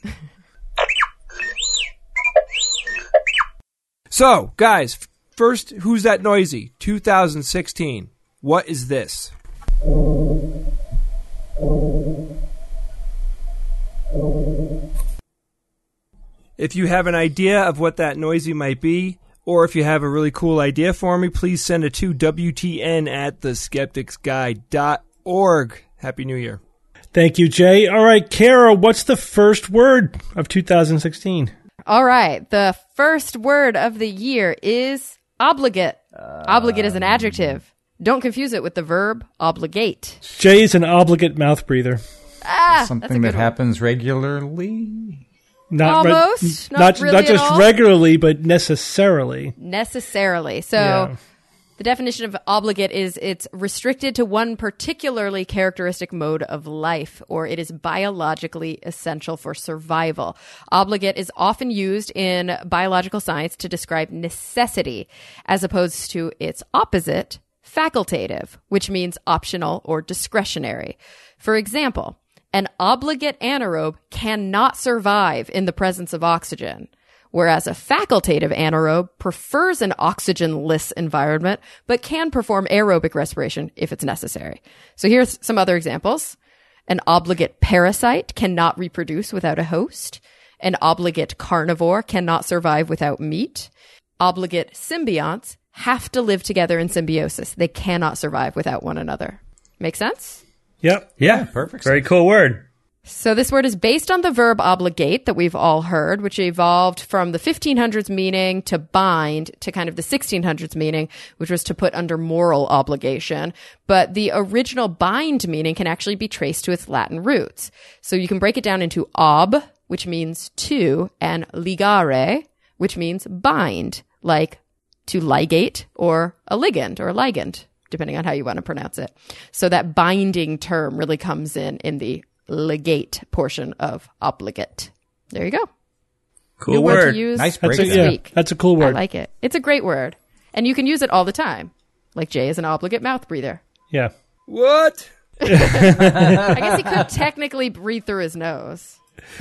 So, guys, first, Who's That Noisy? 2016. What is this? If you have an idea of what that noisy might be, or if you have a really cool idea for me, please send it to WTN@theskepticsguide.org. Happy New Year. Thank you, Jay. All right, Kara, what's the first word of 2016? All right. The first word of the year is obligate. Obligate is an adjective. Don't confuse it with the verb obligate. Jay is an obligate mouth breather. Something that happens regularly. Almost. Not not really at just all. regularly, but necessarily. Necessarily. So Yeah. the definition of obligate is it's restricted to one particularly characteristic mode of life, or it is biologically essential for survival. Obligate is often used in biological science to describe necessity, as opposed to its opposite, facultative, which means optional or discretionary. For example, an obligate anaerobe cannot survive in the presence of oxygen, whereas a facultative anaerobe prefers an oxygen-less environment, but can perform aerobic respiration if it's necessary. So here's some other examples. An obligate parasite cannot reproduce without a host. An obligate carnivore cannot survive without meat. Obligate symbionts have to live together in symbiosis. They cannot survive without one another. Make sense? Yep. Yeah, perfect. Very cool word. So this word is based on the verb obligate that we've all heard, which evolved from the 1500s meaning to bind to kind of the 1600s meaning, which was to put under moral obligation. But the original bind meaning can actually be traced to its Latin roots. So you can break it down into ob, which means to, and ligare, which means bind, like to ligate or a ligand, depending on how you want to pronounce it. So that binding term really comes in the legate portion of obligate. There you go. Cool New word. to use Nice That's break. a, week. that's a cool I word. like it. It's a great word. And you can use it all the time. Like Jay is an obligate mouth breather. Yeah. What? I guess he could technically breathe through his nose.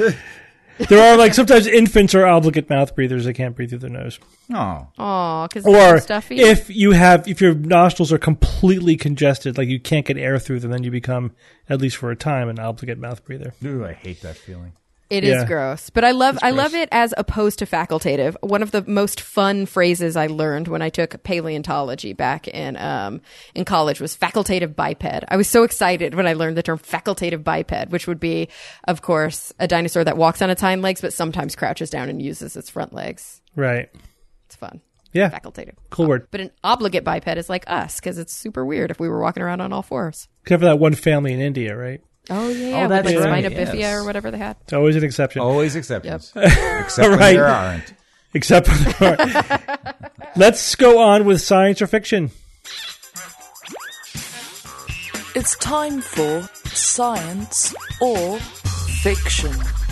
There are like sometimes infants are obligate mouth breathers. They can't breathe through their nose. Oh, Oh, because Or it's stuffy. if your nostrils are completely congested, like you can't get air through them, then you become, at least for a time, an obligate mouth breather. ooh, I hate that feeling. It is Yeah. gross, but I love it as opposed to facultative. One of the most fun phrases I learned when I took paleontology back in college was facultative biped. I was so excited when I learned the term facultative biped, which would be, of course, a dinosaur that walks on its hind legs but sometimes crouches down and uses its front legs. Right. It's fun. Yeah. Facultative. Cool word. But an obligate biped is like us because it's super weird if we were walking around on all fours. Except for that one family in India, right? Oh yeah, that's with like right, spina bifida yes. or whatever they had. It's always an exception. Always exceptions. Except when Right. there aren't. Except for the part. Let's go on with science or fiction. It's time for science or fiction.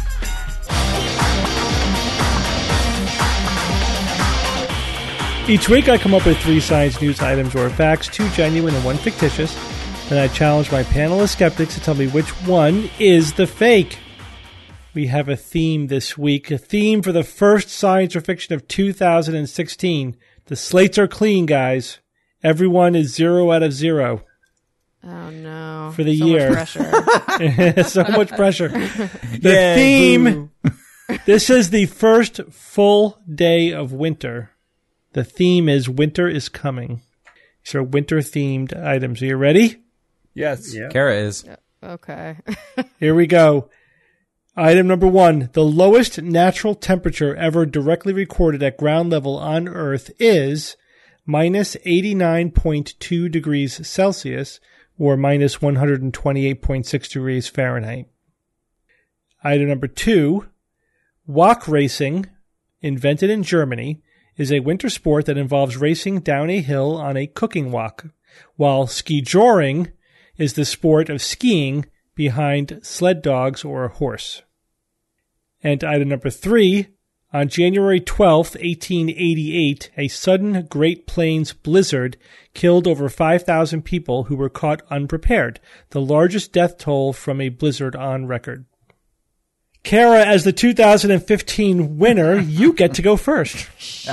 Each week I come up with 3 science news items or facts, 2 genuine and 1 fictitious. Then I challenge my panel of skeptics to tell me which one is the fake. We have a theme this week, a theme for the first science or fiction of 2016. The slates are clean, guys. Everyone is 0 out of 0 Oh no! for the So year. much pressure. So much pressure. The Yeah, theme. This is the first full day of winter. The theme is winter is coming. These are winter themed items. Are you ready? Yes. Yeah. Kara is. Okay. Here we go. Item number 1. The lowest natural temperature ever directly recorded at ground level on Earth is minus 89.2 degrees Celsius or minus 128.6 degrees Fahrenheit. Item number 2. Wok racing, invented in Germany, is a winter sport that involves racing down a hill on a cooking wok, while ski-joring is the sport of skiing behind sled dogs or a horse. And item number 3, on January 12th, 1888, a sudden Great Plains blizzard killed over 5,000 people who were caught unprepared, the largest death toll from a blizzard on record. Kara, as the 2015 winner, you get to go first.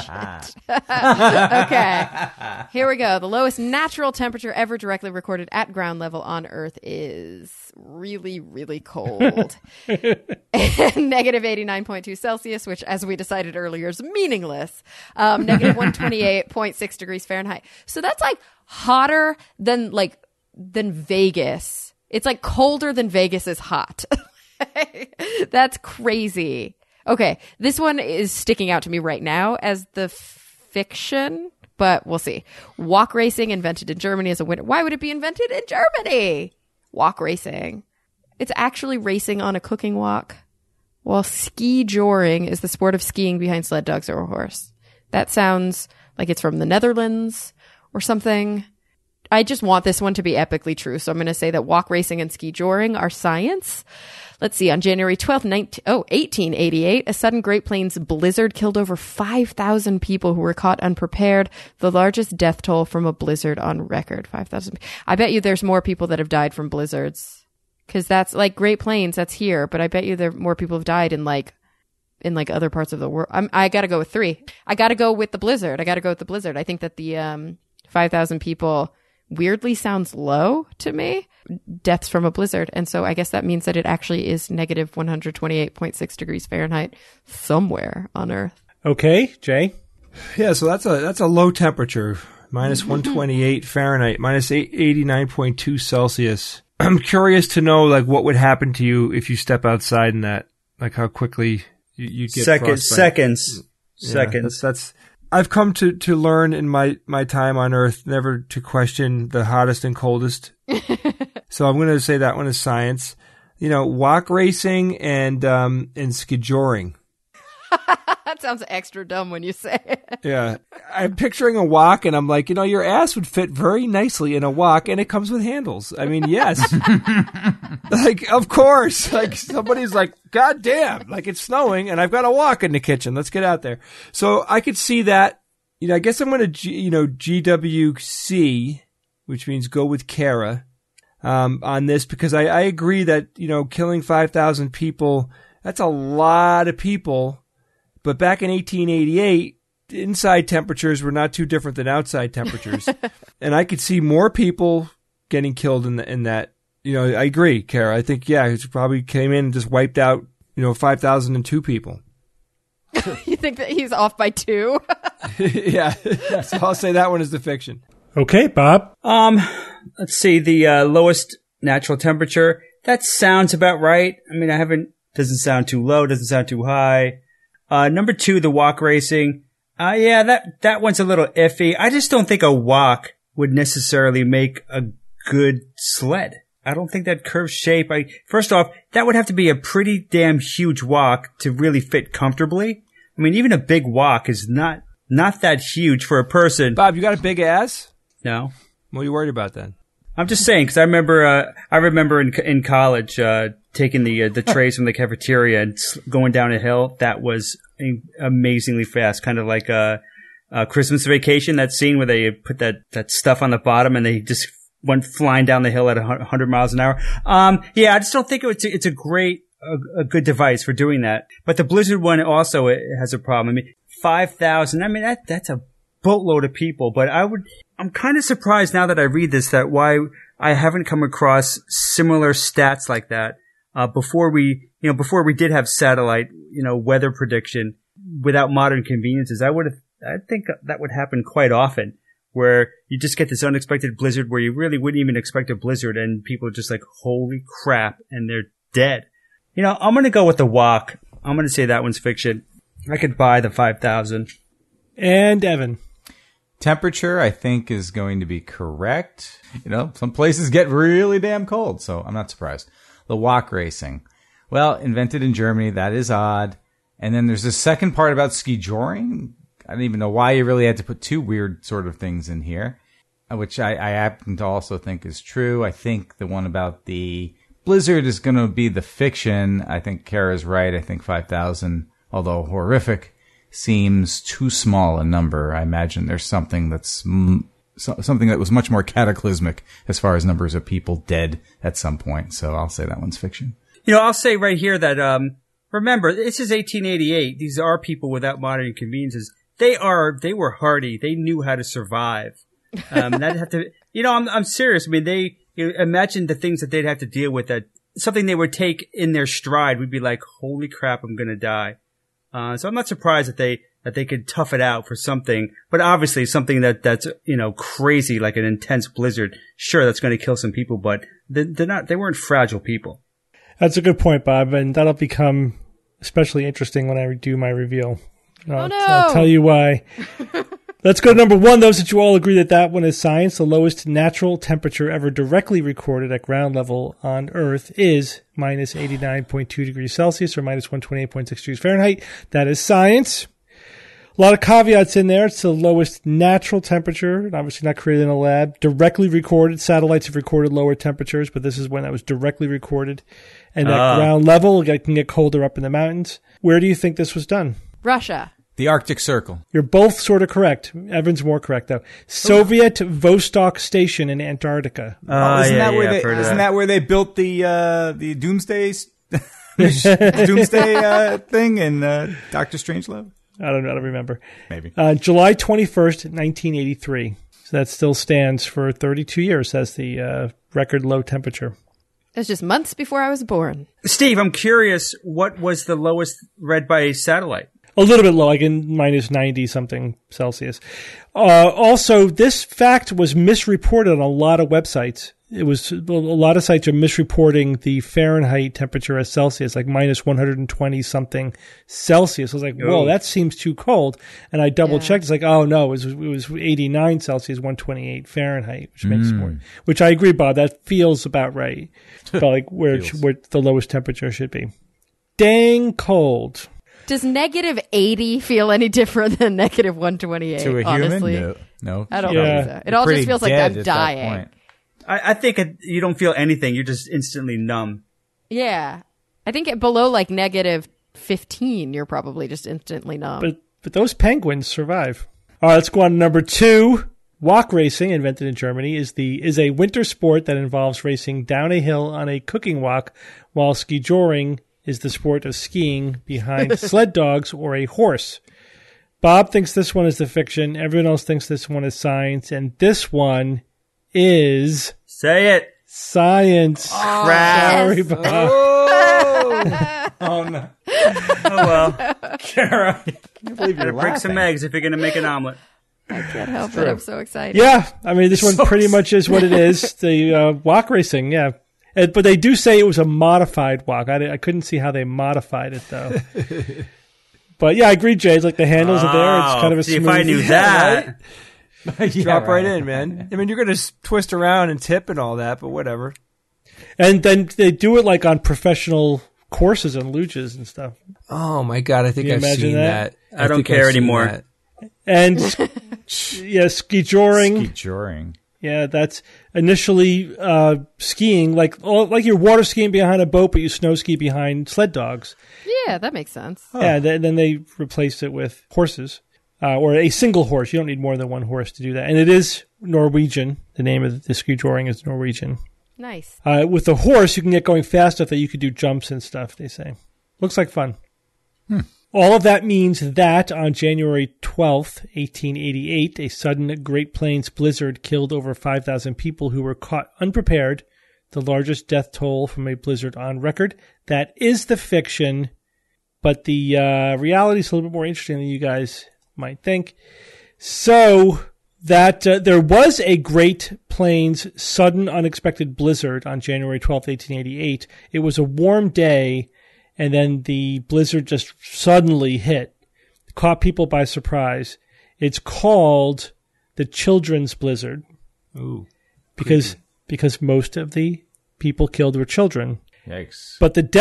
Okay. Here we go. The lowest natural temperature ever directly recorded at ground level on Earth is really, really cold. Negative 89.2 Celsius, which, as we decided earlier, is meaningless. Negative 128.6 degrees Fahrenheit. So that's like hotter than Vegas. It's like colder than Vegas is hot. That's crazy. Okay, this one is sticking out to me right now as the fiction, but we'll see. Wok racing, invented in Germany as a winter. Why would it be invented in Germany? Wok racing. It's actually racing on a cooking wok, while ski-joring is the sport of skiing behind sled dogs or a horse. That sounds like it's from the Netherlands or something. I just want this one to be epically true, so I'm going to say that wok racing and ski-joring are science. Let's see. On January 12th, 1888, a sudden Great Plains blizzard killed over 5,000 people who were caught unprepared, the largest death toll from a blizzard on record. 5,000. I bet you there's more people that have died from blizzards, because that's like Great Plains, that's here, but I bet you there more people have died in like in like other parts of the world. I got to go with 3. I got to go with the blizzard. I think that the 5,000 people weirdly sounds low to me. Deaths from a blizzard. And so I guess that means that it actually is negative 128.6 degrees Fahrenheit somewhere on Earth. Okay, Jay? Yeah, so that's a low temperature, minus 128 Fahrenheit, minus 89.2 Celsius. I'm curious to know, like, what would happen to you if you step outside in that, like how quickly you'd get frostbite. Seconds. That's I've come to learn in my time on Earth never to question the hottest and coldest. So I'm going to say that one is science. Wok racing and skijoring. That sounds extra dumb when you say it. Yeah. I'm picturing a wok, and I'm like, your ass would fit very nicely in a wok, and it comes with handles. I mean, yes. Like, of course. Like, somebody's like, God damn, like it's snowing, and I've got a wok in the kitchen. Let's get out there. So I could see that. I guess I'm going to, GWC, which means go with Kara, on this, because I agree that, killing 5,000 people, that's a lot of people. But back in 1888, inside temperatures were not too different than outside temperatures. And I could see more people getting killed in that. I agree, Kara. I think, he probably came in and just wiped out, 5,002 people. You think that he's off by 2? Yeah. So I'll say that one is the fiction. Okay, Bob. Let's see, the lowest natural temperature. That sounds about right. I mean, doesn't sound too low, doesn't sound too high. Number 2, the wok racing. That one's a little iffy. I just don't think a wok would necessarily make a good sled. I don't think that curved shape. First off, that would have to be a pretty damn huge wok to really fit comfortably. I mean, even a big wok is not that huge for a person. Bob, you got a big ass? No. What are you worried about then? I'm just saying, because I remember in college taking the trays from the cafeteria and going down a hill. That was amazingly fast, kind of like a Christmas Vacation. That scene where they put that stuff on the bottom and they just went flying down the hill at 100 miles an hour. I just don't think it's a good device for doing that. But the blizzard one also has a problem. I mean, 5,000. I mean, that's a boatload of people. But I'm kind of surprised now that I read this that why I haven't come across similar stats like that before we did have satellite, weather prediction without modern conveniences. I think that would happen quite often, where you just get this unexpected blizzard where you really wouldn't even expect a blizzard, and people are just like, holy crap, and they're dead. I'm going to go with the wok. I'm going to say that one's fiction. I could buy the 5,000. And Evan. Temperature, I think, is going to be correct. Some places get really damn cold, so I'm not surprised. The wok racing. Well, invented in Germany, that is odd. And then there's the second part about skijoring. I don't even know why you really had to put 2 weird sort of things in here, which I happen to also think is true. I think the one about the blizzard is going to be the fiction. I think Kara's right. I think 5,000, although horrific, seems too small a number. I imagine there's something something that was much more cataclysmic as far as numbers of people dead at some point. So I'll say that one's fiction. I'll say right here that, remember, this is 1888. These are people without modern conveniences. They were hardy. They knew how to survive. That'd have to, I'm serious. I mean, imagine the things that they'd have to deal with, that something they would take in their stride would be like, holy crap, I'm going to die. So I'm not surprised that they could tough it out for something, but obviously something that's, crazy, like an intense blizzard. Sure, that's going to kill some people, but they weren't fragile people. That's a good point, Bob, and that'll become especially interesting when I do my reveal. I'll tell you why. Let's go to number 1, though, since you all agree that one is science. The lowest natural temperature ever directly recorded at ground level on Earth is minus 89.2 degrees Celsius, or minus 128.6 degrees Fahrenheit. That is science. A lot of caveats in there. It's the lowest natural temperature, and obviously not created in a lab. Directly recorded. Satellites have recorded lower temperatures, but this is when that was directly recorded. And at ground level, it can get colder up in the mountains. Where do you think this was done? Russia. The Arctic Circle. You're both sort of correct. Evan's more correct, though. Soviet Vostok Station in Antarctica. Isn't that where they built the Doomsday Doomsday thing in Doctor Strangelove? I don't remember. Maybe. July 21st, 1983. So that still stands for 32 years as the record low temperature. It was just months before I was born. Steve, I'm curious, what was the lowest read by satellite? A little bit low, like in minus 90 something Celsius. Also, this fact was misreported on a lot of websites. A lot of sites are misreporting the Fahrenheit temperature as Celsius, like minus 120 something Celsius. I was like, whoa, that seems too cold. And I double checked. It's like, oh no, it was 89 Celsius, 128 Fahrenheit, which makes more. Which I agree, Bob. That feels about right. About like where the lowest temperature should be. Dang cold. Does negative 80 feel any different than negative 128? To a honestly? human? No. I don't think so. It all just feels like I'm dying. I think you don't feel anything. You're just instantly numb. Yeah. I think below like negative 15, you're probably just instantly numb. But those penguins survive. All right, let's go on to number 2. Wok racing, invented in Germany, is a winter sport that involves racing down a hill on a cooking wok, while skijoring is the sport of skiing behind sled dogs or a horse. Bob thinks this one is the fiction. Everyone else thinks this one is science. And this one is... Say it. Science. Oh, crap. Sorry, Bob. Oh, no. Oh, well. Kara. I can't believe you're Break some eggs if you're going to make an omelet. I can't help it. I'm so excited. Yeah. I mean, this one pretty much is what it is. The wok racing, yeah. But they do say it was a modified wok. I couldn't see how they modified it, though. But yeah, I agree, Jay. It's like the handles are there. It's kind of a smooth... if I knew that... Drop right in, man. I mean, you're going to twist around and tip and all that, but whatever. And then they do it like on professional courses and luges and stuff. Oh my God, I think I've seen that. I don't care anymore. And skijoring. Skijoring. Yeah, that's initially skiing, like you're water skiing behind a boat, but you snow ski behind sled dogs. Yeah, that makes sense. Yeah, then they replaced it with horses. Or a single horse. You don't need more than one horse to do that. And it is Norwegian. The name of the skijoring is Norwegian. Nice. With the horse, you can get going fast enough that you could do jumps and stuff, they say. Looks like fun. All of that means that on January 12th, 1888, a sudden Great Plains blizzard killed over 5,000 people who were caught unprepared, the largest death toll from a blizzard on record. That is the fiction, but the reality is a little bit more interesting than you guys might think. So that there was a Great Plains sudden unexpected blizzard on January 12th, 1888. It was a warm day, and then the blizzard just suddenly hit, caught people by surprise. It's called the Children's Blizzard. Ooh, because most of the people killed were children. Yikes. But the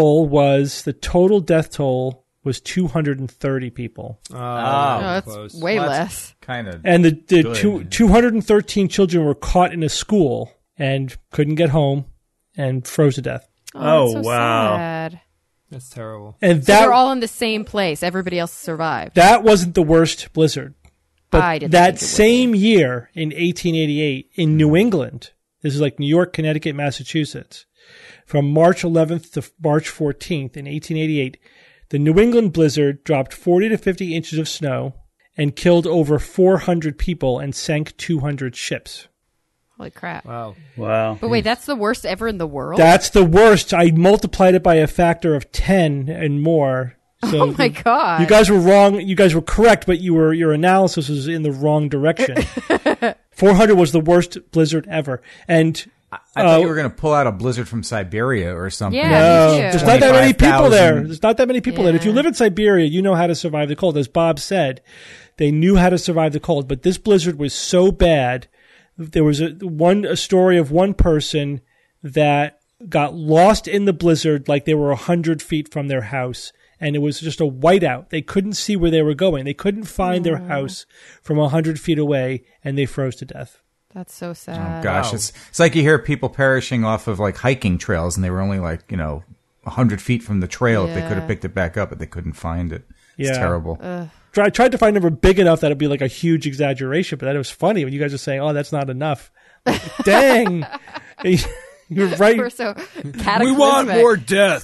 total death toll was 230 people. That's close. way less. Kind of. And the 213 children were caught in a school and couldn't get home and froze to death. Oh, that's so wow. sad. That's terrible. And So they're all in the same place. Everybody else survived. that wasn't the worst blizzard. But I didn't that think it would same year in 1888 in New England, this is like New York, Connecticut, Massachusetts, from March 11th to March 14th in 1888, the New England blizzard dropped 40 to 50 inches of snow and killed over 400 people and sank 200 ships. Holy crap. Wow. But wait, that's the worst ever in the world? That's the worst. I multiplied it by a factor of 10 and more. So oh my God. You guys were wrong. You guys were correct, but your analysis was in the wrong direction. 400 was the worst blizzard ever. And I thought you were going to pull out a blizzard from Siberia or something. Yeah. no, me too. there's not that many people there. 25,000. There's not that many people there. If you live in Siberia, you know how to survive the cold. As Bob said, they knew how to survive the cold. But this blizzard was so bad. There was a story of one person that got lost in the blizzard like they were 100 feet from their house. And it was just a whiteout. They couldn't see where they were going. They couldn't find their house from 100 feet away, and they froze to death. That's so sad. Oh gosh, it's like you hear people perishing off of like hiking trails, and they were only like 100 feet from the trail. If they could have picked it back up, but they couldn't find it. It's terrible. I tried to find a number big enough that it'd be like a huge exaggeration, but that it was funny when you guys are saying, "Oh, that's not enough." Like, dang, You're right. We're so cataclysmic. We want more death.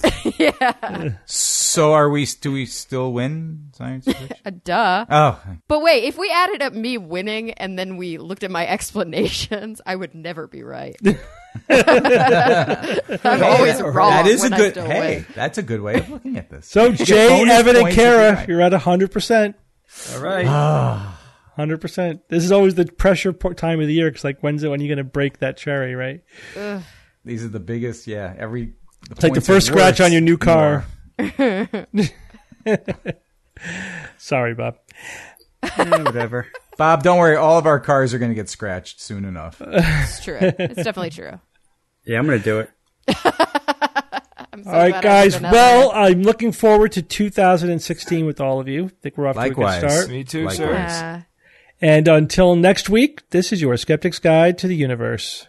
So do we still win science fiction? Duh. Oh, But wait, if we added up me winning and then we looked at my explanations, I would never be right. I'm always wrong. that is a when I good. still Hey, win. that's a good way of looking at this. So You get Jay, bonus Evan, and points if you're Kara, right. you're at 100%. All right. 100%. This is always the pressure time of the year because, like, when's it when you're going to break that cherry, right? These are the biggest. Yeah, It's like the first scratch on your new car. Sorry, Bob. Whatever. Bob, don't worry. All of our cars are going to get scratched soon enough. It's true. It's definitely true. Yeah, I'm going to do it. I'm so All right, glad I guys. wasn't out Well, there. I'm looking forward to 2016 with all of you. I think we're off Likewise. to a good start. Me too, Likewise. sir. Yeah. And until next week, this is your Skeptic's Guide to the Universe.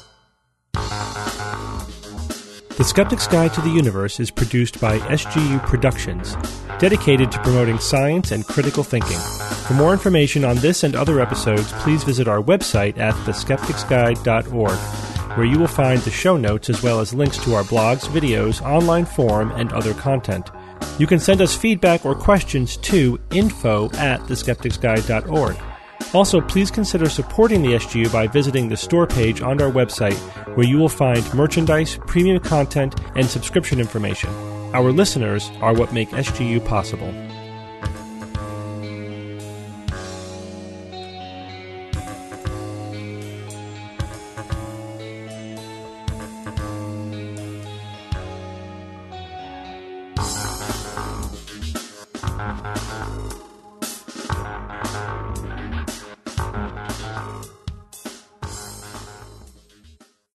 The Skeptic's Guide to the Universe is produced by SGU Productions, dedicated to promoting science and critical thinking. For more information on this and other episodes, please visit our website at theskepticsguide.org, where you will find the show notes as well as links to our blogs, videos, online forum, and other content. You can send us feedback or questions to info@theskepticsguide.org. Also, please consider supporting the SGU by visiting the store page on our website, where you will find merchandise, premium content, and subscription information. Our listeners are what make SGU possible.